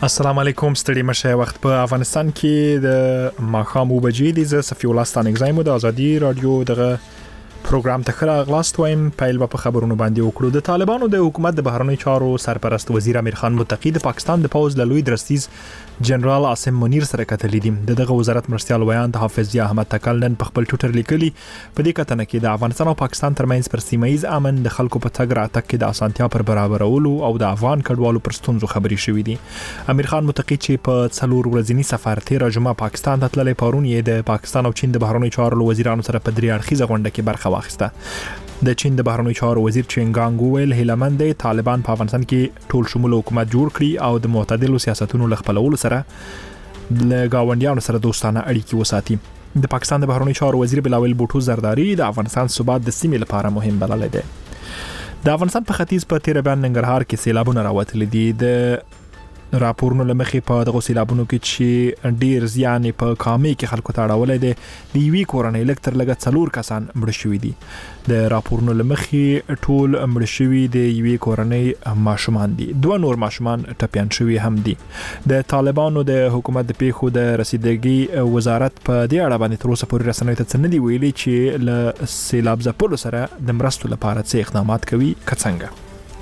السلام علیکم ستړي مشه وخت په افغانستان کې د ماخام وبجې دي ز صفي الله ستانګ زایم د ازادي رادیو دغه پروګرام ته خره غلاست وایم پیل په خبرونو باندې وکړو د طالبانو د حکومت د بهرنی چارو سرپرست وزیر امیر خان متقی د پاکستان د پوز له لوی درستیز جنرال عاصم منیر سره کتلې دي دغه وزارت مرستيال ویان د حافظ ضیا احمد تکل نن په خپل ټوئیټر لیکلي په دې کتنه کې د افغانستان او پاکستان ترمنځ پر سیمایي امن د خلکو په تګ راتګ کې د اسانتیا پر برابرولو او د افغان کډوالو پر ستونزو خبري شوې دي امیر خان متقی چې په څلور ورځنی سفر تیر جمعه پاکستان ته تللی پرون یې د پاکستان او چین د بهرنی چارو وزیرانو سره په درې اړخیزه غونډه کې برخه واخیسته د چین د بهرنی چارو وزیر چینګانګ ویل هیلمند طالبان په افغانستان کې ټول شمول حکومت جوړ کړي او د معتدلو سیاستونو لخپلولو سره د گاونډیانو سره دوستانه اړیکې وساتي د پاکستان د بهرنی چارو وزیر بلاول بوټو زرداری د افغانستان ثبات د سیمې لپاره مهم بللی دی د افغانستان په ختیځ په تیر بیان ننګرهار کې سیلابونه راوتلي دي د راپورونو لمخې په دغه سیلابونو کې چې ډیر زیان په کامي کې خلکو ته اړولې دي د یوې کورنۍ لکتر لګه 4 کسان مړ شوي دي د راپورونو لمخې ټول مړ شوي د یوې کورنۍ ماشومان دي دوه نور ماشومان ټپيان شوي هم دي د طالبانو د حکومت د پیښو د رسیدګي وزارت په دې اړه باندې تر اوسه پورې رسنۍ ته څه نه دی ویلي چې له سیلاب ځپلو سره د مرستو لپاره څه اقدامات کوي کڅنګه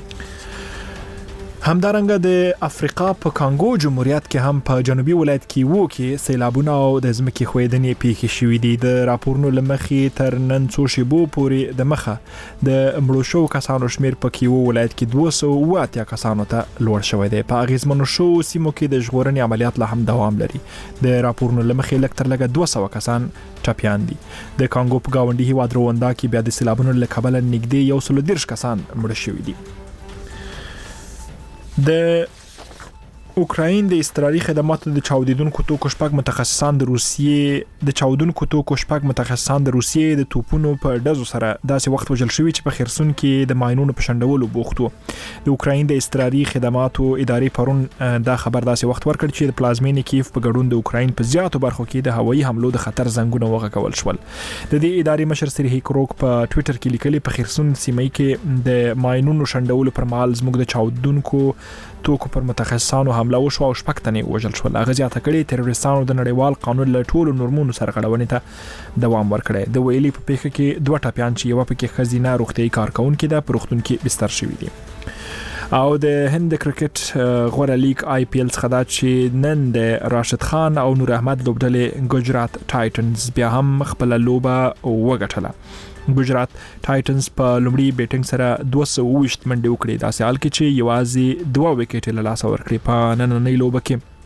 همدارنګه د افریقا په کانګو جمهوریت کې هم په جنوبي ولایت کې کې سیلابونه او د ځمکې ښویدنې پیښې شوې دي د راپورونو لمخې تر نن څو شیبو پورې د مخه د مړو شو کسانو شمیر په کیو ولایت کې 280 کسانو ته لوړ شوی دی په اغیزمنو شو سیمو کې د ژغورنې عملیات لا هم دوام لري د راپورونو لمخې لکتر لګه 200 کسان ټپيان دي د کانګو په گاونډي هیواد رواندا کې بیا د سیلابونو له کبله نږدې 130 کسان مړ شوي دي د اوکراین د استرالي خدماتو د چاودیدونکو توکو شپږ متخصصان د روسیې د چاودونکو توکو شپږ متخصصان د روسیې د توپونو په ډزو سره داسې وخت وجل شوی چې په خرسون کې د ماينونو په شندولو بوختو د اوکراین د استرالي خدماتو ادارې پرون دا خبر داسې وخت ورکړ چې د پلازمینې کیف په ګډون د اوکراین په زیاتو برخو کې د هوایي حملو د خطر زنګونه وغږول شول د دې ادارې مشر سریح کروک په ټوئیټر کې لیکلي په خرسون سیمه کې د ماينونو شندولو پر مهال زموږ د چاودونکو توکو پر متخصصانو حمله وشو او شپږ تنې وژل شول هغه زیاته کړي تروریستانو د نړیوال قانون له ټولو نورمونو سره غړونې ته دوام ورکړي د ویلي په پیښه کې دوه ټپيان چې یو پکې خزینه روغتي کارکونکو د پروختون کې بستر شوی دي او د هند کرکټ غوړه لیگ آی پی ایل څخه دا چې نن د راشد خان او نور احمد لوبډلې ګجرات ټایټنز بیا هم خپل لوبه وګټله ګجرات ټایټنز په لومړي بیټینګ سره 220 منډې وکړې دا سال کې چې یوازې 2 وکټ له لاس ورکړي په نننۍ لوبه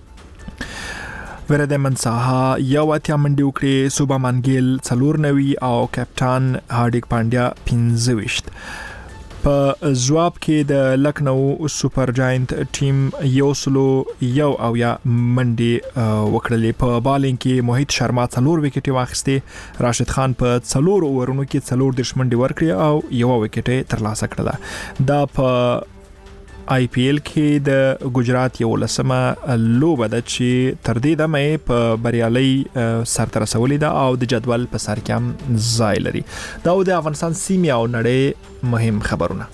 کې ورده ساها یو اتیا منډې وکړې سوبامان ګیل 490 او کپټان هاردیک پانډیا 25 په ځواب کې د لکنو سپر جاینت ټیم یو او یا منډي وکړلې په بالینګ کې موهیت شرما 4 وکټي واخیستي راشد خان په 4 اورونو کې 4 منډي ورکړي او یو وکټي ترلاسه کړله دا په آی پی ایل کې د ګجرات یو لسمه لوبه ده چې تر دې دمه په بریالي سر رسولې ده او د جدول په سر کې هم ځای لري دا د افغانستان سیمه او نړۍ مهم خبرونه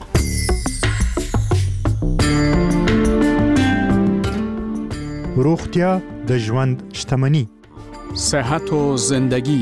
روغتیا د ژوند شتمنی صحت و زندگی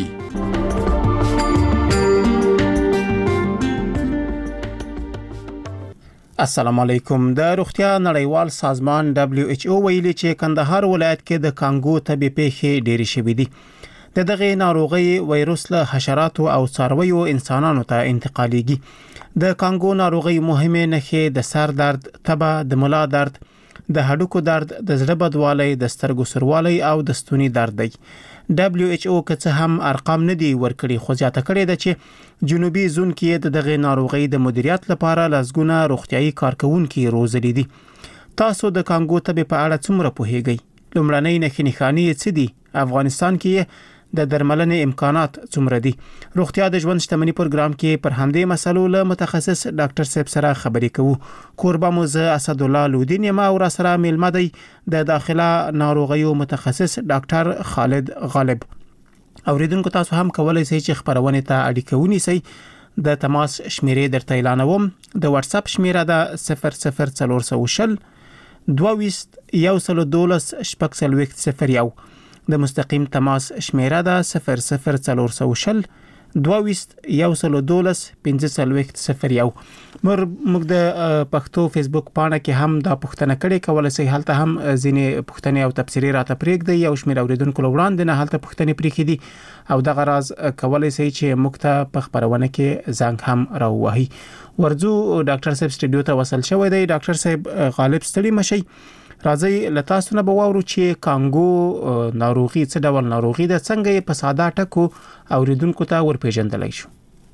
السلام علیکم د روغتیا نړیوال سازمان WHO ویلي چې کندهار ولایت کې د کانګو تبي پیښې ډېرې شوې دي دغه ناروغي وایروس له حشراتو او څارویو انسانانو ته انتقالېږي د کانګو ناروغي مهمه نښې د سر درد تبه د ملا درد د هډوکو درد د زړه بدوالي د سترګو سروالی او د ستوني درد دی WHO که هم ارقام نه دی ورکړي خو ځاته کړي د چې جنوبي زون کې دغه ناروغي د مدیریت لپاره لزګونه روغتيایي کارکونکو روزلي دي تاسو د کانګو تبي په اړه څومره پوهیږئ لومړنۍ نښې څه دي افغانستان کې د درملنې امکانات څومره دي روغتیا د ژوند شتمنی پروګرام کې پر همدې مسلو له متخصص ډاکټر صاحب سره خبرې کوو قربا موزه اسد الله لودین ما او سره ملمه دی د داخله ناروغیو متخصص ډاکټر خالد غالب اوریدونکو تاسو هم کولای شئ چې خبرونه ته اړیکه ونیسئ د تماس شمیرې درته اعلانوم د واتس اپ شمیره ده 00400 22 112 شپږ څلوېښت 01 د مستقیم تماس شمیره ده 00420 22 112 15 موږ د پښتو فیسبوک پاڼه کې هم دا پوښتنه کړې کولای شئ هلته هم ځینې پوښتنې او تفسیری راته پرېږدئ یو شمېر اوریدونکو وړاندې نه هلته پوښتنې پرېښې دي او دغه راز کولای شئ چې موږ ته په خبرونه کې زنګ هم راووهئ. ورځو ډاکټر صاحب سټډیو ته وصل شوی دی. ډاکټر صاحب غالب ستړي مشئ. راځي لته تاسو نه به واورو چې کانګو ناروغي څه ډول ناروغي ده څنګه یې په ساده ټکو اوریدونکو ته ورپېژندلای شو.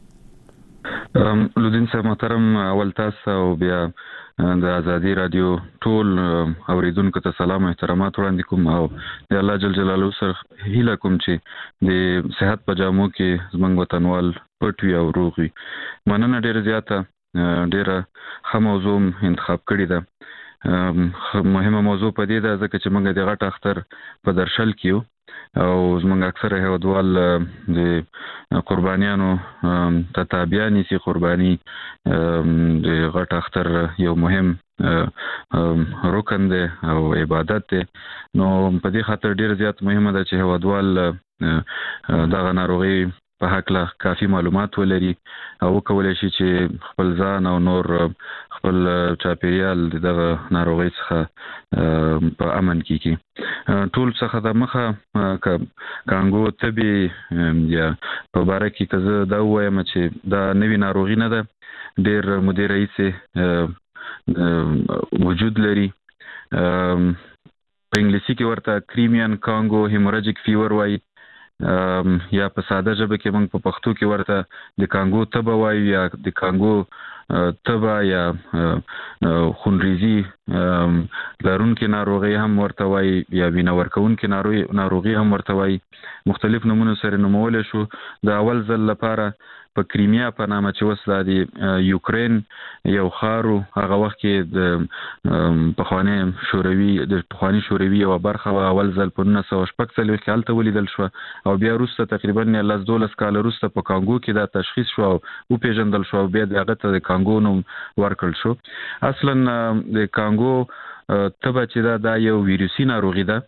لودین صاحب محترم اول تاسو او بیا د ازادي رادیو ټول اوریدونکو ته سلام او احترامات وړاندې کوم او د الله جل جلاله سره هیله کوم چې د صحت په جامو کې زموږ وطنوال پټوي او روغ وي. مننه ډیره زیاته ډیره ښه موضوع انتخاب کړې ده. مهمه موضوع په دې ده ځکه چې موږ د غټ اختر په درشل کې او زموږ اکثره هیوادوال د قربانیانو تتابعانی سي قرباني د غټ اختر یو مهم رکن دی او عبادت دی. نو په دې خاطر ډیر زیات مهمه ده چې هیوادوال دغه ناروغي په حق له کافي معلومات ولري او کولای شي چې خپل ځان او نور خپل چاپیریال دغه ناروغي څخه په امن کې ټول څخه د مخه کانګو تبي یا په باره کې کزه دا وایم چې دا نوی ناروغي نه ده. ډیر مدیر رئیس وجود لري. په انګلیسي کې ورته کریمین کانګو هیموراجیک فیور وایي یا په ساده ژبه کې موږ په پښتو کې ورته د کانګو تبه وایو یا د کانګو تبه یا خونریزي لرونکي ناروغي هم ورته وایي یا وینه ورکوونکي ناروغي هم ورته وایي. مختلف نومونو سره نومول شو. د اول ځل لپاره په کریمیا په نامه چې اوس د یوکرین یو خارو هغه وخت کې د پخوانی شوروي یو برخه اول ځل په 1946 کې هلته ولیدل شو او بیا وروسته تقریبا 12 کال وروسته په کانګو کې دا تشخیص شو او پیژندل شو بیا دغه ته د کانګو نوم ورکړل شو. اصلا د کانګو تبه چې دا یو ویروسي ناروغي ده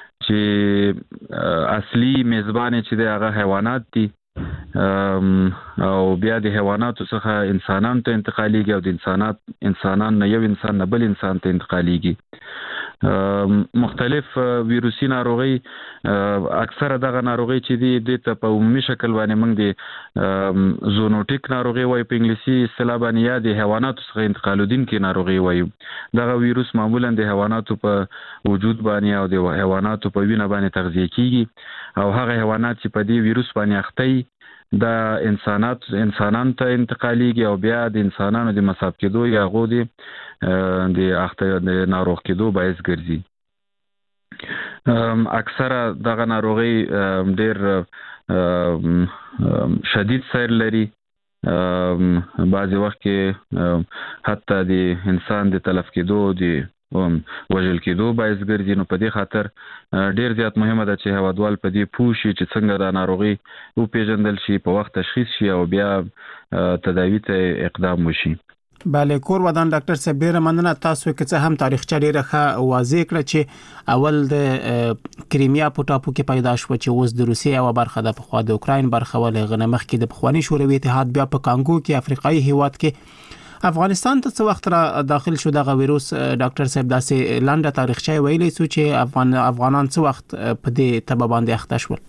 چې اصلي میزبان چې د هغه حیوانات دي او بیا د حیواناتو څخه انسانانو ته انتقالیږي او د انسانان نه یو انسان نه بل انسان ته انتقالیږي. مختلف ویروسي ناروغي اکثره دغه ناروغي چې دي ته په عمومي شکل باندې موږ د زونوټیک ناروغي وایو په انګلیسي اصطلاح باندې یا د حیواناتو څخه انتقالېدونکي ناروغي وایو. دغه ویروس معمولا د حیواناتو په وجود باندې او د حیواناتو په وینه باندې تغذیه کیږي او هغه حیوانات چې په دې ویروس باندې اخته دا انسانانو ته انتقالیږي او بیا د انسانانو د مصاب کېدو یا غو د اخته د ناروغ کېدو باعث ګرځي. اکثره دغه ناروغي ډیر شدید سیر لري. بعضی وخت کې حتی د انسان د تلف کېدو د وژل کېدو باعث ګرځي. نو په دې خاطر ډیر زیات مهمه ده چې هوادوال په دې پوه شي چې څنګه دا ناروغي وپېژندل شي، په وخت تشخیص شي او بیا تداوی ته اقدام وشي. بله کور ودان ډاکټر صاحب ډیره مننه. تاسو کې څه هم تاریخچه ډیره ښه واضح کړه چې اول د کریمیا په ټاپو کې پیدا شو چې اوس د روسیې یو برخه د پخوا د اوکراین برخه ولې غنمخ کې د پخوانی شوروي اتحاد بیا په کانګو کې افریقایي هیواد کې افغانستان ته څه وخت را داخل شو دغه ویروس. ډاکټر صاحب داسې لاندې تاریخچه ویلې سو چې افغانان څه وخت په دې تبه باندې اخته شول.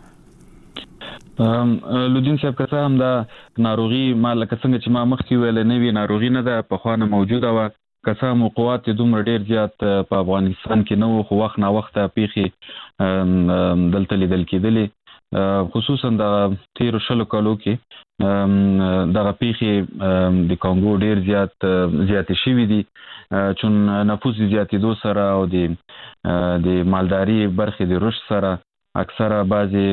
لودین صاحب که څه هم دا ناروغي ما لکه څنګه چې ما مخکې ویل نوې ناروغي نه ده، پخوانه موجوده وه. که څه هم وقوعات دومره ډیر زیات په افغانستان کې نه وو، خو وخت ناوخته پیښې دلته لیدل کېدلې، خصوصا د تیرو 20 کالو کې دغه پیښې د کانګو ډیر زیاتې شوي دي، چون نفوس زیاتېدو سره او د مالداري برخې د رشد سره اکثره بعضی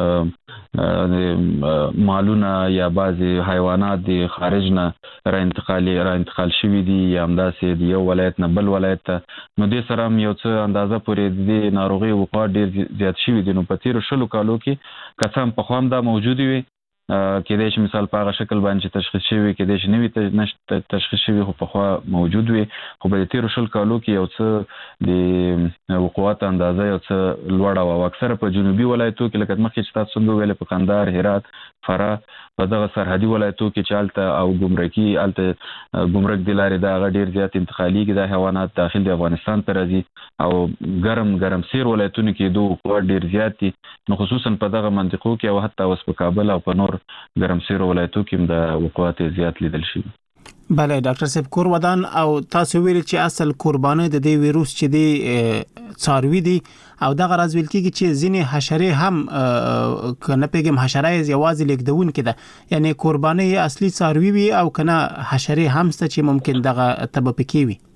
مالونه یا بعضی حیوانات د خارج نه را انتقال شوي دي یا همداسې د یو ولایت نه بل ولایت ته. نو دې سره هم یو څه اندازه پورې د ناروغۍ وقوع ډیر زیات شوي دي. نو په تیرو 20 کالو کې که څه هم پخوا هم دا موجودې وي، کېدای شي مثال په هغه شکل باندې تشخیص شوی کېدای شي نوی تشخیص شوی خو پخوا موجود وي خو په تیرو 20 کالو کې یو څه د وقوعات اندازه یو څه لوړه او اکثره په جنوبي ولایتو کې لکه مخکې چې تاسو څنګه ویل په قندهار هرات فراه په دغه سرحدي ولایتو کې چې هلته او ګمرکي هلته ګمرک د لارې دا هغه ډیر زیات انتقالي د حیوانات داخل د افغانستان ته راځي او ګرم سیر ولایتونو کې دوه وقوعات ډیر زیات دي نو خصوصا په دغه منطقو کې او حتی اوس په کابل او په نور ګرم سیر ولایتو کې د وقوعات زیات لیدل شوي. بله ډاکټر صاحب کور ودان او تاسو ویل چې اصل قرباني د دې ویروس چې دی څاروي دي او دغه راز ویل کېږي چې ځینې حشرې هم کنه پیغام حشرې یوازې لیکدون کې ده یعنی قرباني اصلي څاروي وي او کنه حشرې هم ست چې ممکن دغه تبه پکې وي.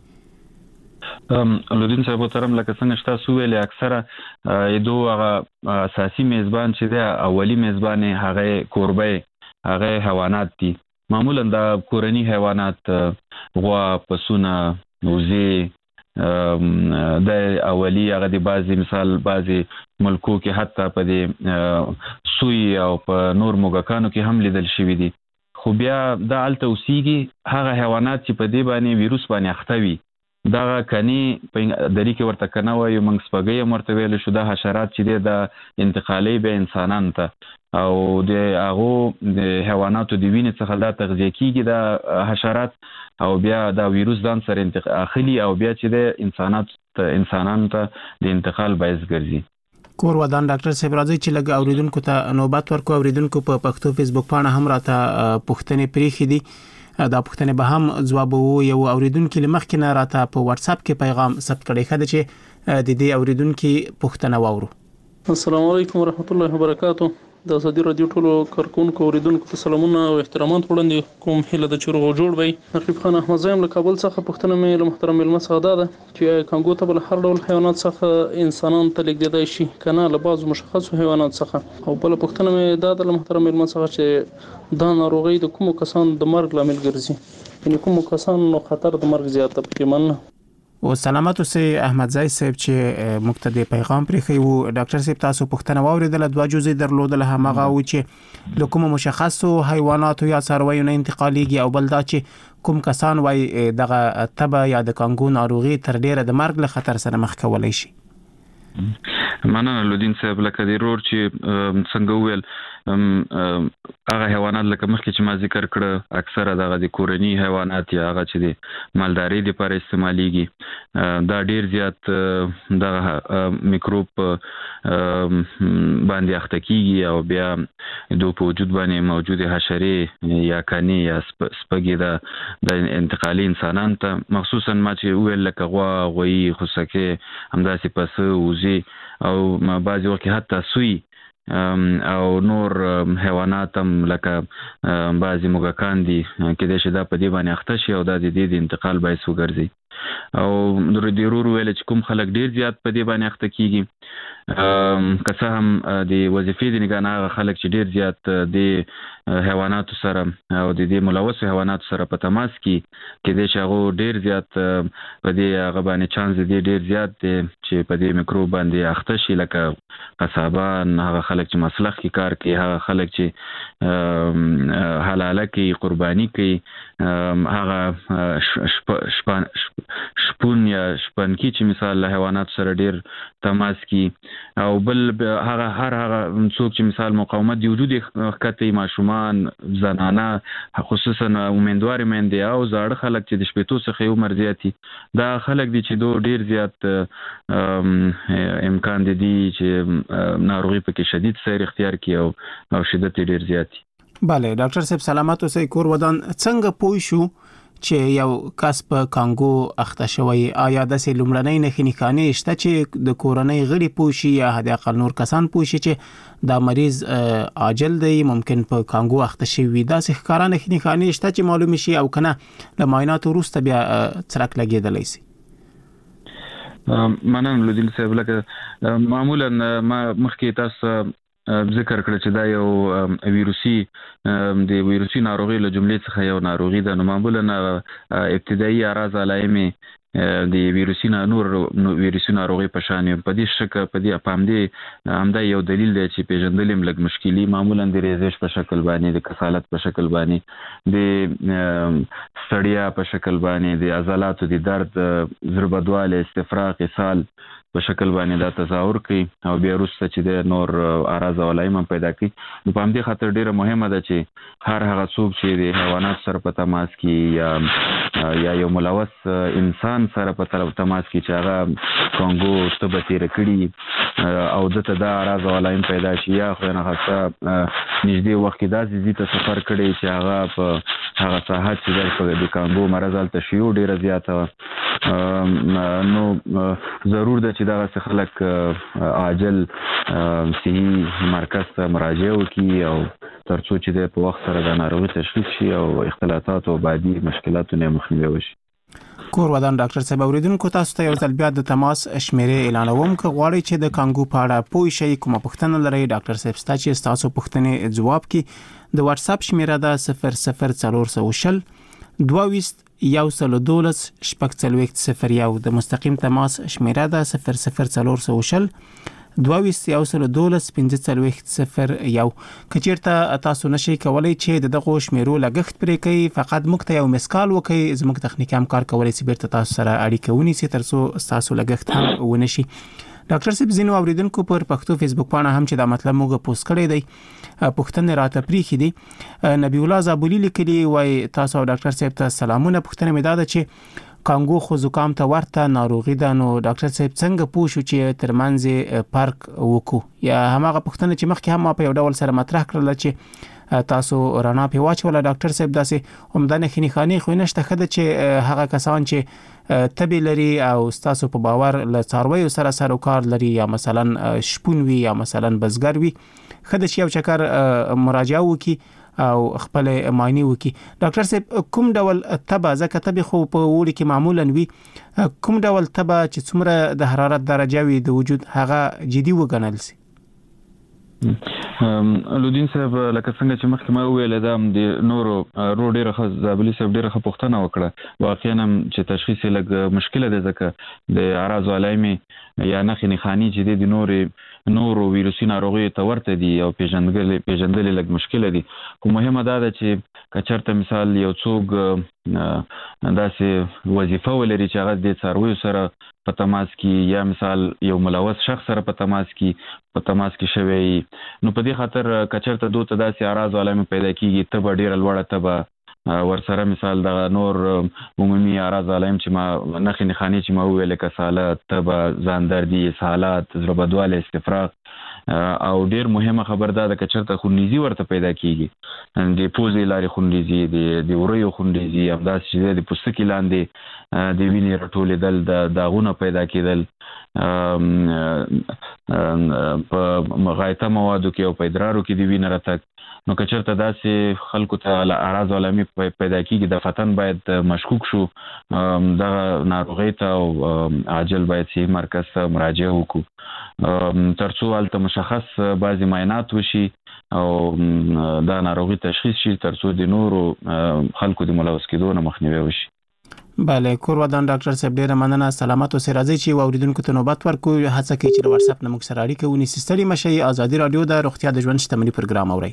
لودین صاحب ترم لکه څنګه تاسو ویل اکثره دوه هغه اساسي میزبان چې دی اولی میزبان هغه قربای هغه حیوانات دي معمولا د کورنی حیوانات غوا پسونه وزې د اولی هغه د بعضی مثال بعضی ملکو کې حتی په دې سوی او په نور موږکانو کې هم لیدل شوی دي خو بیا د الته اوسېږي هغه حیوانات چې په دې باندې ویروس باندې اخته وي دا کني په دری کې ورته کنه وایو موږ سپګي مرته ویل شو د حشرات چې د انتقالي به انسانان ته او د هغه د حیواناتو د وینې څخه دا تغذیه کیږي د حشرات او بیا دا ویروس ځان سره انتقالي او بیا چې د انسانانو ته د انتقال باعث ګرځي. کور ودان ډاکټر صاحب راځي چې لګ اوریدونکو ته نوبت ورکو اوریدونکو په پښتو فیسبوک باندې هم راته پوښتنې پریخي دي دا پوښتنه به هم جواب وو یو اوریدونکو لمخکې نه راته په واتس اپ کې پیغام ثبت کړی خده چې د دې اوریدونکو پوښتنه واورو. السلام علیکم ورحمت الله وبرکاتہ. د ازادي رادیو ټولو کارکونکو اوریدونکو ته سلامونه او احترامات وړاندې کوم. هله د چروغ جوړ وي نقیب خان احمد زایم له کابل څخه پوښتنه مې له محترم علم څخه ده چې کانګو ته بل هر ډول حیوانات څخه انسانان ته لیږدای شي کنه له بعض مشخصو حیوانات څخه او بل پوښتنه مې ده له محترم علم څخه چې دا ناروغي د کوم کسان د مرګ لامل ګرځي یعنی کوم کسان نو خطر د مرګ زیات پکې مننه. او سلامات اوسئ احمد زای صاحب چې مقتدی پیغام پرې خو ډاکټر صاحب تاسو پوښتنه واوریدل دوه جزئی درلودل همغه او چې د کوم مشخصو حیواناتو یا څارویو نه انتقالیږي او بل دا چې کوم کسان وای دغه تبه یا د کانګو ناروغي تر ډیره د مرګ له خطر سره مخ کولای شي. مننه لودین صاحب لکه د رور چې څنګه ویل هغه حیوانات لکه مخکې چې ما ذکر کړ اکثره دغه د کورنی حیوانات یا هغه چې د مالداري لپاره استعماليږي دا ډیر زیات دغه میکروب باندې اخته کیږي او بیا د په وجود باندې موجوده حشرې یا کني یا سپګي د انتقالي انسانان ته مخصوصا ما چې ویل لکه غوا غوي خوسکه همداسې پس وزي او بعضی وخت حتی سوی او نور حیوانات هم لکه بعضی موږکان دي کېدای شي دا په دې باندې اخته شي او دا د دې د انتقال باعث وګرځي او ضروري ویل چې کوم خلک ډیر زیات په دې باندې اخته کیږي که څه هم د وظیفې د نگاه نه خلک چې ډیر زیات د حیواناتو سره او د دې ملوث حیواناتو سره په تماس کې کېدای شي هغه ډیر زیات په دې هغه باندې چانس دی ډیر زیات دی چې په دې میکروب باندې اخته شي لکه قصابان هغه خلک چې مسلخ کې کار کوي هغه خلک چې حلاله کې قرباني کوي هغه شپون یا شپنکی چې مثال له حیوانات سره ډیر تماس کی او بل هغه څوک چې مثال مقاومت دی وجود خکته ماشومان زنانه خصوصا امیندوار مندي او زاړه خلک چې د شپېتو څخه عمر زیاتی دا خلک دي چې ډیر زیات امکان دي چې ناروغي پکې شدید سیر اختیار کی او شدت ډیر زیاتی. بله ډاکټر صاحب سلامات اوسئ کور ودان څنګه پوه شو چې یو کس په کانګو اخته شوی آیا د لومړنۍ نښې شته چې د کورنۍ غړي پوه شي یا حد اقل نور کسان پوه شي چې دا مریض عاجل دی ممکن په کانګو اخته شوی داسې ښکاره نښې شته چې معلوم شي او کنه له معایناتو وروسته بیا څرک لګیدلی شي. مننه لودین صاحب لکه معمولا ما مخکې تاسو ذکر کړ چې دا یو ویروسي ناروغي له جملې څخه یو ناروغي ده نو معمولا ابتدایي اعراض علائم د ویروسي ناروغي په شان په دې شکه په دې پامدې همدا یو دلیل دی چې پیژندل لږ مشکلي معمولا د ریزش په شکل باندې د کسالت په شکل باندې د ستړیا په شکل باندې د عضلاتو د درد ضربدواله استفراغ اسهال په شکل باندې دا تظاهر کوي او بیا وروسته چې د نور اعراض او علائم پیدا کوي. نو په همدې خاطر ډیره مهمه ده چې هر هغه څوک چې د حیوانات سره په تماس کې یا یو ملوث انسان سره په تماس کې چې هغه کانګو تبه تیر کړي او دته دا اعراض او علائم پیدا شي یا خو نه خاصه نږدې وخت کې داسې زیاته سفر کړي چې هغه په هغه ساحات چې د کانګو مرض ال تشیو ډیره زیاته نو ضرور ده چې دا خلک عاجل صحي مرکز ته مراجعه وکړي او ترڅو چې د په وخت سره د ناروغي تشخیص شي او اختلالات او بعدي مشکلاتو نه مخنیوي وشي. کور ودان ډاکټر صاحب اوریدونکو تاسو ته یو ځل بیا د تماس شمیرې اعلانوم که غواړئ چې د کانګو په اړه پوه شئ کومه پوښتنه لرئ ډاکټر صاحب ستا چې تاسو پوښتنې جواب کړي د واتس اپ شمیره ده 00420 22 112 شپږ د مستقیم تماس شمیره ده 00420 22 112 1501 کچیرته تاسو نشئ کولای چې دغه شمیرو لګښت پرې کوي فقط موږ ته یو مسکال وکړي زموږ تخنیکی همکار کولای شي بیرته تاسو سره اړیکه ونیسي ترڅو تاسو لګښت هم ونشي. ډاکټر صاحب زینو اوریدونکو پر پښتو فیسبوک باندې هم چې دا مطلب موږ پوسټ کړی دی پوښتنه راته پریخي دي. نبی الله زابولی لیکلی وای تاسو ډاکټر صاحب ته سلامونه پوښتنه مې دا ده چې کانګو خو زکام ته ورته ناروغي ده نو ډاکټر صاحب څنګه پوه شو چې ترمنځ فرق وکړو یا همغه پوښتنه چې مخکې هم په یو ډول سره مطرح کړل چې تاسو رانا په واچول ډاکټر صاحب داسې عمدانه خنیخانی خو نشته خده چې هغه کسان چې تبي لري او تاسو په باور له څارویو سره سروکار لري یا مثلا شپون وي یا مثلا بزګر وي خده چې یو چکر مراجعه وکي او خپل معنی وکي. ډاکټر صاحب کوم ډول تبه زکه تبه خو په وړي کې معمولا وي کوم ډول تبه چې څومره د حرارت درجه وي د وجود هغه جدي وګڼل سي؟ لودین صاحب لکه څنګه چې مخکې ما ویل دا د نورو ډیره زابلی صاحب ډیره پوښتنه وکړه واقعا چې تشخیص لږ مشکله ده ځکه د اعراض او علائم یا نښې نښانې چې د نورو ویروسي ناروغیو ته ورته دي او پیژندل لږ مشکله دي خو مهمه دا ده چې کچرته مثال یو څوک داسې وظیفه ولري چې هغه د څارویو سره په تماس کې یا مثال یو ملوث شخص سره په تماس کې شوی نو په دې خاطر کچرته دوته داسې اعراض او علائم پیدا کیږي تبه ډیره لوړه تبه ورسره مثال د نور عمومي اعراض علائم چې ما نښې نښانې چې ما ویل کسالت تبه ځان دردي اسهالات زړه استفراغ او ډیر مهمه خبر ده د کچرته خونریزي ورته پیدا کیږي د پوزې لارې خونریزي د وریو خونریزي همداسې چې د پوستکي لاندې د وینې راټولېدل د داغونه پیدا کېدل په غایطه موادو کې او په ادرارو کې د وینې راتګ نو کچرته داسې خلکو ته اعراض او علائم پیدا کیږي د فتن باید مشکوک شو دغه ناروغي ته او عاجل باید صحي مرکز ته مراجعه وکړو ترڅو هلته مشخص بعضی معاینات وشي او دا ناروغي تشخیص شي ترڅو د نورو خلکو د ملوث کېدو نه مخنیوي وشي. بله کور ودان ډاکټر صاحب ډیره مننه سلامت اوسئ راځي چې اوریدونکو ته نوبت ورکو هڅه کوي چې واتس اپ نه موږ سره اړیکه ونیسي ستړي مشي ازادي رادیو د روغتیا د ژوند شتمنۍ پروګرام اوري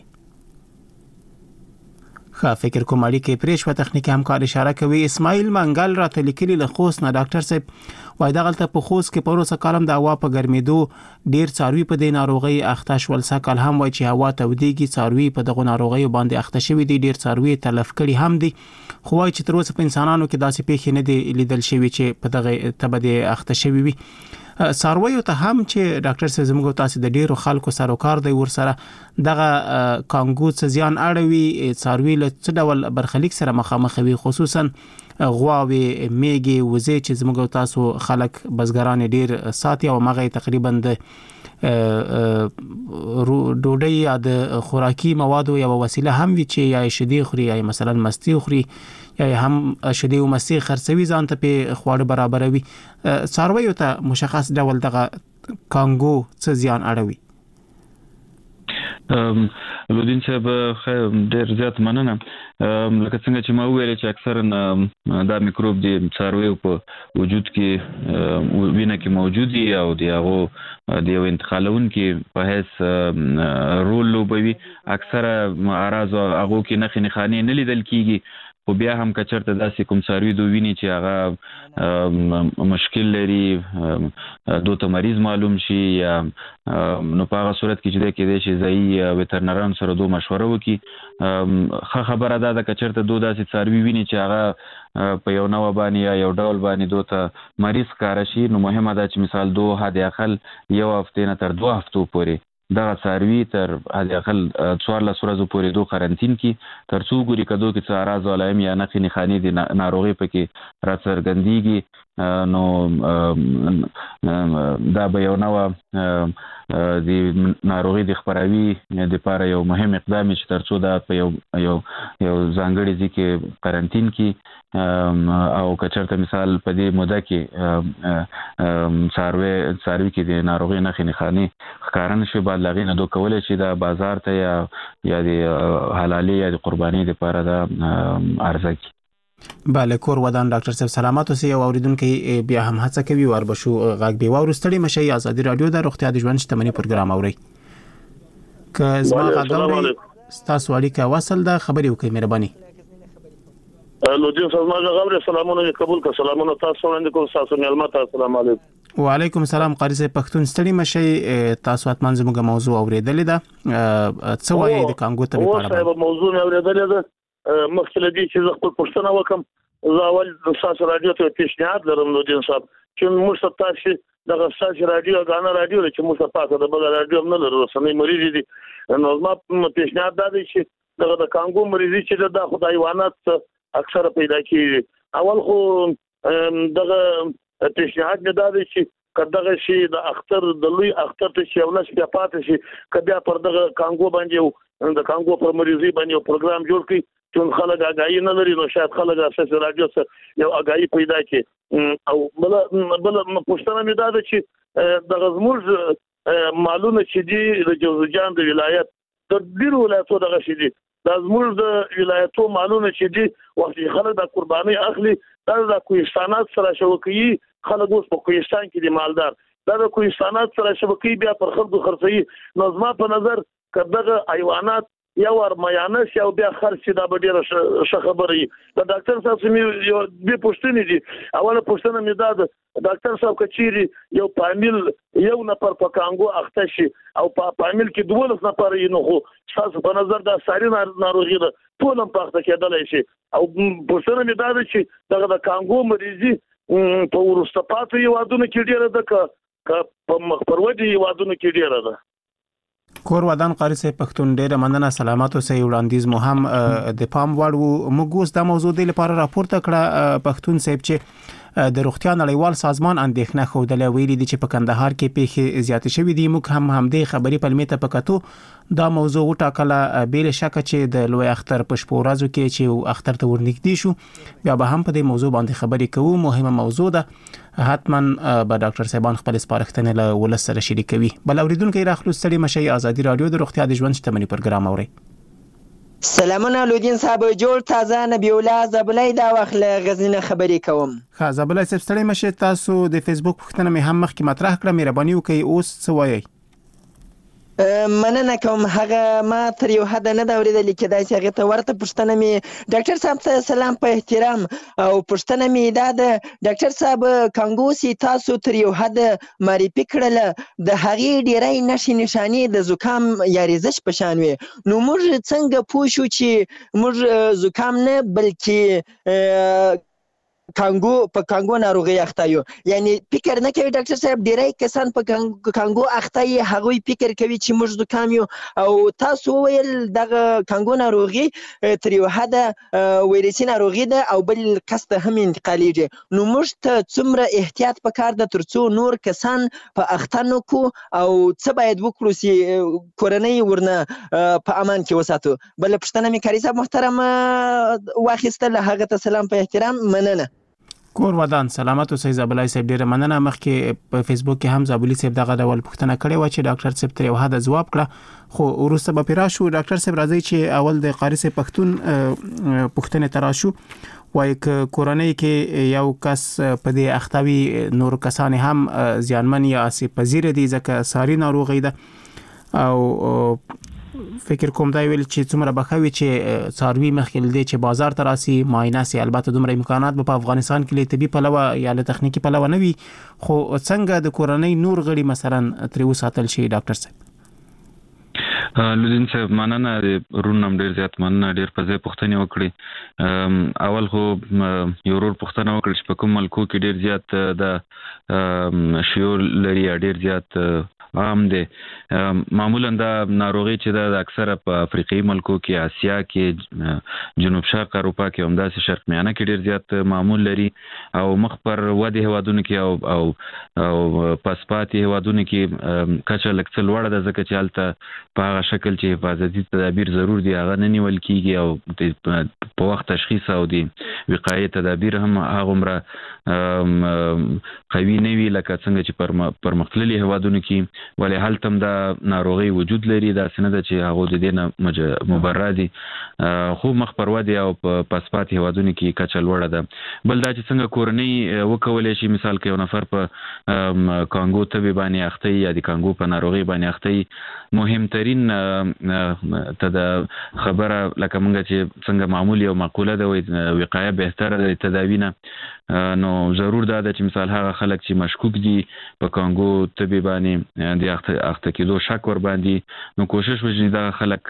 فکر کوم اړیکې پرېښوه تخنیکی همکار اشاره کوي اسماعیل منګل راته لیکلي له خوست نه ډاکټر صاحب وای دغلته په خوست کې پروسه کالم د هوا په ګرمېدو ډیر څاروي په دې ناروغي اخته شول سکل هم وای چې هوا تودېږي څاروي په دغه ناروغي باندې اخته شوي دي ډیر څاروي تلف کړي هم دي خو وای چې تر اوسه په انسانانو کې داسې پیښې نه دي لیدل شوي چې په دغه تبه دې اخته شوي وي څارویو ته هم چې ډاکټر صاحب زموږ تاسو د ډیرو خلکو سره کار دی ورسره دغه کانګو څه زیان اړوي څاروي له څه ډول برخلیک سره مخامخ وي خصوصا غواوي میږي وزې چې زموږ تاسو خلک بزګران ډیر ساتي او مغه تقریبا د ډوډۍ یا د خوراکي موادو یو وسیله هم وي چې یا شیدې خوري یا مثلا مستی خوري یا هم شیدې او مستی خرڅوي ځان ته په خواړه برابروي څارویو ته مشخص ډول دغه کانګو څه زیان اړوي؟ لودین صاحب ډیر زیات مننه لکه څنګه چې ما وویل چې اکثرا دا میکروب د څارویو په وجود کې وینه کې موجود دي او د هغه د یو انتقالونکي په حیث رول لوبوي. اکثره اعراض هغه کې نښې نښانې نه لیدل کیږي، خو بیا هم که چېرته داسې کوم څاروي دو ویني چې هغه مشکل لري، دو ته مریض معلوم شي، یا نو په هغه صورت کې چې دی کېدای شي ځایي ویترنرانو سره دو مشوره وکړي. ښه خبره دا ده که چېرته دو داسې څاروي ویني چې هغه په یو نوع باندې یا یو ډول باندې دو ته مریض ښکاره شي، نو مهمه ده چې مثال دو حد اقل یو هفتې نه تر 2 هفتو پورې دغه څاروي تر حد اقل 14 ورځو پورې دو قرنطین کی تر څو ګوري کدو کې څه اعراض علایم یا نښې نښانې د ناروغۍ پکې راڅرګندېږي، نو دا به یو نوع د ناروغۍ د خپراوي دپاره یو مهم اقدام چې تر څو دا په یو ځانګړي ځای کې قرنطین کی، او که چېرته مثال په دې موده کې څاروي کې د ناروغۍ نښې نښانې ښکاره نه شي، باید له هغې نه دو کولی شي دا بازار ته یا د حلالي یا د قربانۍ دپاره دا عرضه کړي. بله، کور ودان ډاکټر صاحب سلامات اوسئ. او اوریدونکي بیا هم هڅه کوي وربشو غږ بې واورو. ستړي مشئ، ازادي راډیو د روغتیا د ژوند شتمني پروګرام اورئ. که زما غږ اورئ ستاسو اړیکه وصل ده، خبرې وکړئ مهرباني. لودین صاحب ما غږ اورئ، سلامونه قبول کړه. سلامونه تاسو وړاندې کوم، تاسو مېلمه ته السلام علیکم. وعلیکم السلام. قاری صاحب پښتون ستړي مشئ، تاسو اتمن زموږ موضوع اوریدلې ده، څه وایي د کانګو تبې په اړه؟ صاحب موضوع مې اوریدلې ده. مخکې له دې چې زه خپل پوښتنه وکړم، زه اول د تاسو رادیو ته پیشنهاد لرم لودین صاحب چې موږ تاسو دغه تاسو رادیو غانا رادیو چې موږ تاسو د بل رادیو نه لرو، رسنۍ مریض دي. نو ما پیشنهاد دا دی چې دغه د کانګو مریض چې د خدای حیوانات اکثر پیدا کیږي. اول خو دغه پیشنهاد نه دا دی چې کداغه شي د اختر د لوی اختر ته شي ولس بیا پاتې شي، کبیا پر دغه کانګو باندې د کانګو پر مریضي باندې یو پروګرام جوړ کړي چې خلک آگاهی نه لري، نو شاید خلک اساس رادیو سره یو آگاهی پیدا کړي. او بل پوښتنه مې دا ده چې د زموږ معلومه چې دی د جوزجان د ولایت د ډیرو ولایتو دغه شي دي، د زموږ د ولایتو معلومه چې دی وخت خلک د قرباني اخلي، دا د کوهستانات سره شوکي، خلک اوس په کوهستان کې دي مالدار، دا د کوهستانات سره شوکي بیا پر خلکو خرڅي. نو زما په نظر کداغه حیوانات یا ورمایانه شي او بیا خرڅ دا به ډیره ښه خبره وي. د ډاکټر صاحب سمې یو دې پوښتنې دي. اوله پوښتنه مې دا ده، ډاکټر صاحب کچيري یو پامل یو نفر په کانګو اخته شي او په پامل کې 12 نفر یې، نو خو تاسو په نظر دا ساري ناروغي ده، ټول هم په اخته کېدلی شي. او پوښتنه مې دا ده چې دغه د کانګو مریضي په وروسته پاتې هیوادونو کې ډیره ده که په مخپرودي هیوادونو کې ډیره ده؟ کور ودان قاری صاحب پښتون ډیره مننه، سلامات اوسئ. وړاندیز مو هم د پام وړ وو. موږ اوس دا موضوع د لپاره راپورته کړه پښتون صاحب چې د روغتیا نړیوال سازمان اندېښنه خوده ویلي دي چې په کندهار کې پیښې زیاتې شوې دي. موږ هم همدې خبرې پلمې ته پکاتو دا موضوع وټاکله بل شک چې د لوی اختر په شپو ورځو کې چې اختر ته ورنږدې شو، بیا به هم په دې موضوع باندې خبرې کوو. مهمه موضوع ده، حتما به ډاکټر صاحبان خپل سپارښتنې له ولس سره شریکوي. بل اوریدونکو راخلو ستړي مشئ، ازادي راډیو د روغتیا د ژوند شتمني پروګرام اورئ. سلامونه لودین صاحب، جوړ تازه نبی الله زبلای دا وخت له غزنه خبرې کوم. ښه زبلای صاحب ستړي مشئ، تاسو د فیسبوک پوښتنه مې هم مخکې مطرح کړه، مهرباني وکړئ اوس څه وایي؟ مننه کوم. هغه ما تر یو حد نه دا اوریدل کېدای چې هغه ته ورته پوښتنه مې ډاکټر صاحب ته سلام په احترام او پوښتنه مې دا ده ډاکټر صاحب کانګو سي تاسو تر یو حد معرفي کړل، د هغې ډیری نښې نښانې د زکام یا ریزش په شان وي، نو موږ څنګه پوه شو چې موږ زکام نه بلکې کانګو ناروغي اخته یو؟ یعنی فکر نه کوي ډاکټر صاحب ډیری کسان په کانګو اخته یې هغوی فکر کوي چې موږ زکام یو، او تاسو ویل دغه کانګو ناروغي تر یو حد ویروسي ناروغي ده او بل کس ته هم انتقالیږي، نو موږ ته څومره احتیاط پکار ده ترڅو نور کسان په اخته نه کو، او څه باید وکړو چې کورنۍ ورنه په امان کې وساتو؟ بل پوښتنه مې کاری صاحب محترم واخیستله، هغه ته سلام په احترام، مننه. کور ودان سلامت اوسئ زابلای صاحب ډیره مننه. مخکې په فیسبوک کې هم زابلی صاحب دغه ډول پوښتنه کړې و چې ډاکټر صاحب تر یو حد جواب کړه خو ورسته به پیراشو. ډاکټر صاحب راځي چې اول د قاری صاحب پښتون پوښتنه تراشو وای ک کورنۍ کې یو کس په دې اختوي نور کسان هم زیانمن یا اسی پذیر دي ځکه ساري ناروغي ده او فکر کوم دا ویل چې څومره بخوي چې څاروي مخکې دې چې بازار ته راسي معاینه سي. البته دومره امکانات په افغانستان کې له طبي پلوه یا له تخنیکی پلوه نه وي خو څنګه د کورنۍ نور غړي مثلا تر وساتل شي ډاکټر صاحب؟ لودین صاحب مننه رونم ډیر زیات مننه ډیر په ځای پوښتنه وکړي. اول خو یو ورور پوښتنه وکړي چې په کوم ملکو کې ډیر زیات د شیور لري ډیر زیات عام دي. معمولا دا ناروغي چې د اکثره په افریقایي ملکو کې آسیا کې جنوب شرق اروپا کې همداسې شرق میانه کې ډیر زیات معمول لري او مخ پر ودی هوادونو کې او پاسپاتي هوادونو کې کچه لکڅل وړه د ځکه چې حالت په هغه شکل چې حفاظتي تدابیر ضرور دي هغه نه نیول کیږي او په وخت تشخیص او د وقایې تدابیر هم هغه عمره قوي نه وی لکه څنګه چې پر مختللي هوادونو کې ولې حالت هم د ناروغي وجود لري دا سند چې هغه د دې مبرر دي خو مخ پر ودی او په پاسپاتي هوادونو کې کچه لوړه ده. بل دا چې څنګه کورنۍ وکولای شي مثال کې یو نفر په کانګو تبي باندې اخته یا د کانګو په ناروغي باندې اخته مهمترین ته د خبره لکه مونږ چې څنګه معمولی او معقوله ده وقایه بهتره ده تداوی نه نو ضرور ده چې مثال هغه خلک چې مشکوک دي په کانګو تبي باندې د اخته کېدو شک ور باندې نو کوشش وکړي دا خلک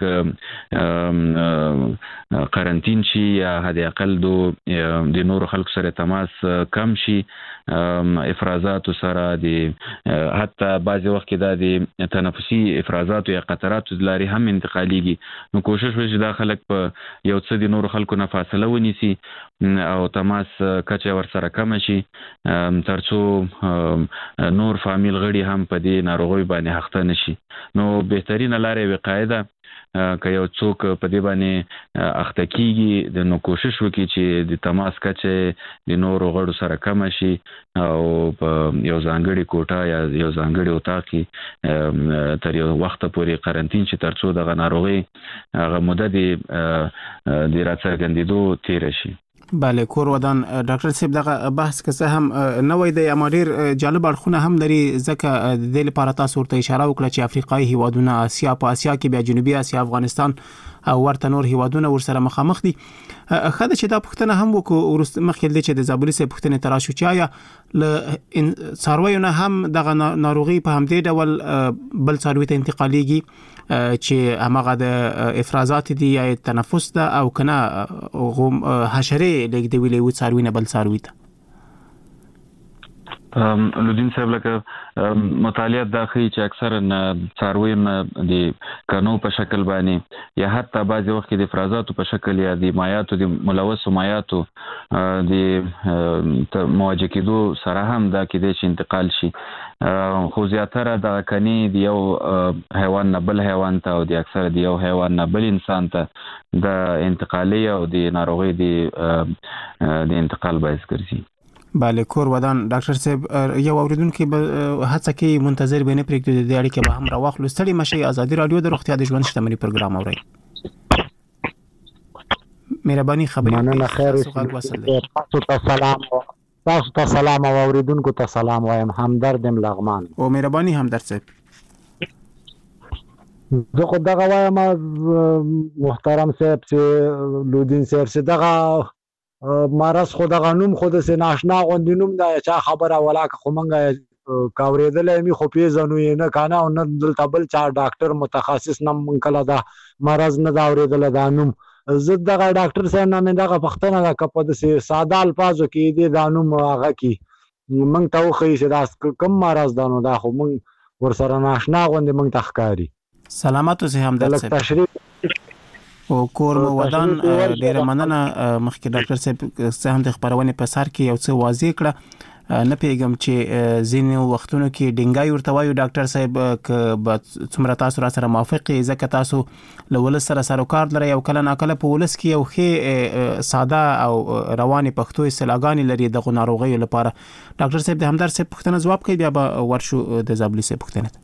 قرنټین شي یا حد اقل د نور خلکو سره تماس کم شي افرازات سره د حتی بعضی وخت کې د تنفسي افرازات یا قطرات د لاري هم انتقاليږي نو کوشش وکړي دا خلک په یو څه د نور خلکو نه فاصله ونیسي او تماس کچه ور سره کم شي ترڅو نور فامیل غړي هم په دې ناروغي باندې اخته نشي. نو بهترینه لارې وقایه ده که یو څوک په دې باندې اخته کیږي د نو کوشش وکړي چې د تماس کچه د نور غړو سره کم شي او یو ځانګړي کوټه یا یو ځانګړي اتاق کې تر یو وخت پورې قرنټین شي ترڅو د ناروغي هغه مدته د راڅرګندېدو تیر شي. بله کور ودان ډاکټر صاحب دغه بحث که هم نوې د اماریر جالب اړخونه هم لري ځکه د لپاره تاسو ورته اشاره وکړه چې افریقایي هیوادونه آسیا په آسیا کې بیا جنوبي آسیا افغانستان او ورته نور هیوادونه ورسره مخامخ دي. خاله چې دا پوښتنه هم وکړو ورست مخکې د چې د زابلی صاحب پوښتنه تراشو چې آیا ل څارویونه هم دغه ناروغي په همدې ډول بل څاروي ته انتقاليږي چې هغه د افرازات دي یا تنفس ده او کنه حشره لګ دی ویلې و څاروي نه بل څاروي ته. لودین صاحب لکه مطالعات دا ښیي چې اکثرا څاروي د کانو په شکل باندې یا حتی بعضی وخت د افرازاتو په شکل یا د مایعاتو د ملوث مایعاتو د مواجه کېدو سره هم دا کېدای شي انتقال شي خو زیاتره د کني د یو حیوان نه بل حیوان ته او د اکثره د یو حیوان نه بل انسان ته د انتقالي او د ناروغي د انتقال باعث ګرځي. بله کور ودان ډاکټر صاحب یو اوریدونکو به هڅه کوي منتظر به نه پرېږدي د اړیکې به هم راوخلو. ستړي مشي ازادي رادیو د روغتیا د ژوند شتمنۍ پروګرام اوري. مهرباني خبرې مننه خیر تاسو ته سلام او اوریدونکو ته سلام وایم. همدرد لغمان او مهرباني همدرد صاحب زه خو دغه وایم محترم صاحب چې لودین صاحب چې دغه مرض خو دغه نوم خو د ناشنا غوندې نوم دا چا خبره ولاکه خو مونږه کاورېدلې می خو پیژنو یې نه کنه او نه دلته بل چا ډاکټر متخصص نه مونږ کله دا مرض نه دا اورېدل دا نوم زه دغه ډاکټر صاحب نه مې دغه پښتنه دا کپ د ساده الفاظو کې دې دا نوم هغه کې مونږ ته وخی چې دا کم مرض دا نو دا خو مونږ ورسره ناشنا غوندې مونږ تخکاری. سلامت اوسئ همدرد صاحب تشریف او کور مو ودان ډیره مننه. مخکې ډاکټر صاحب هم د خبرونه په سر کې یو څه واضح کړه نه پیغام چې ځینې وختونو کې ډینګای ورته وایو ډاکټر صاحب ک څومره تاسو را سره موافق ځکه تاسو له ولس سره سروکار لري او کله ناکله په ولس کې یو ښه ساده او رواني پښتو اصطلاحګانې لري د ناروغیو لپاره. ډاکټر صاحب د همدار صاحب پوښتنه ځواب کوي بیا به ورشو د زابلي صاحب پوښتنه.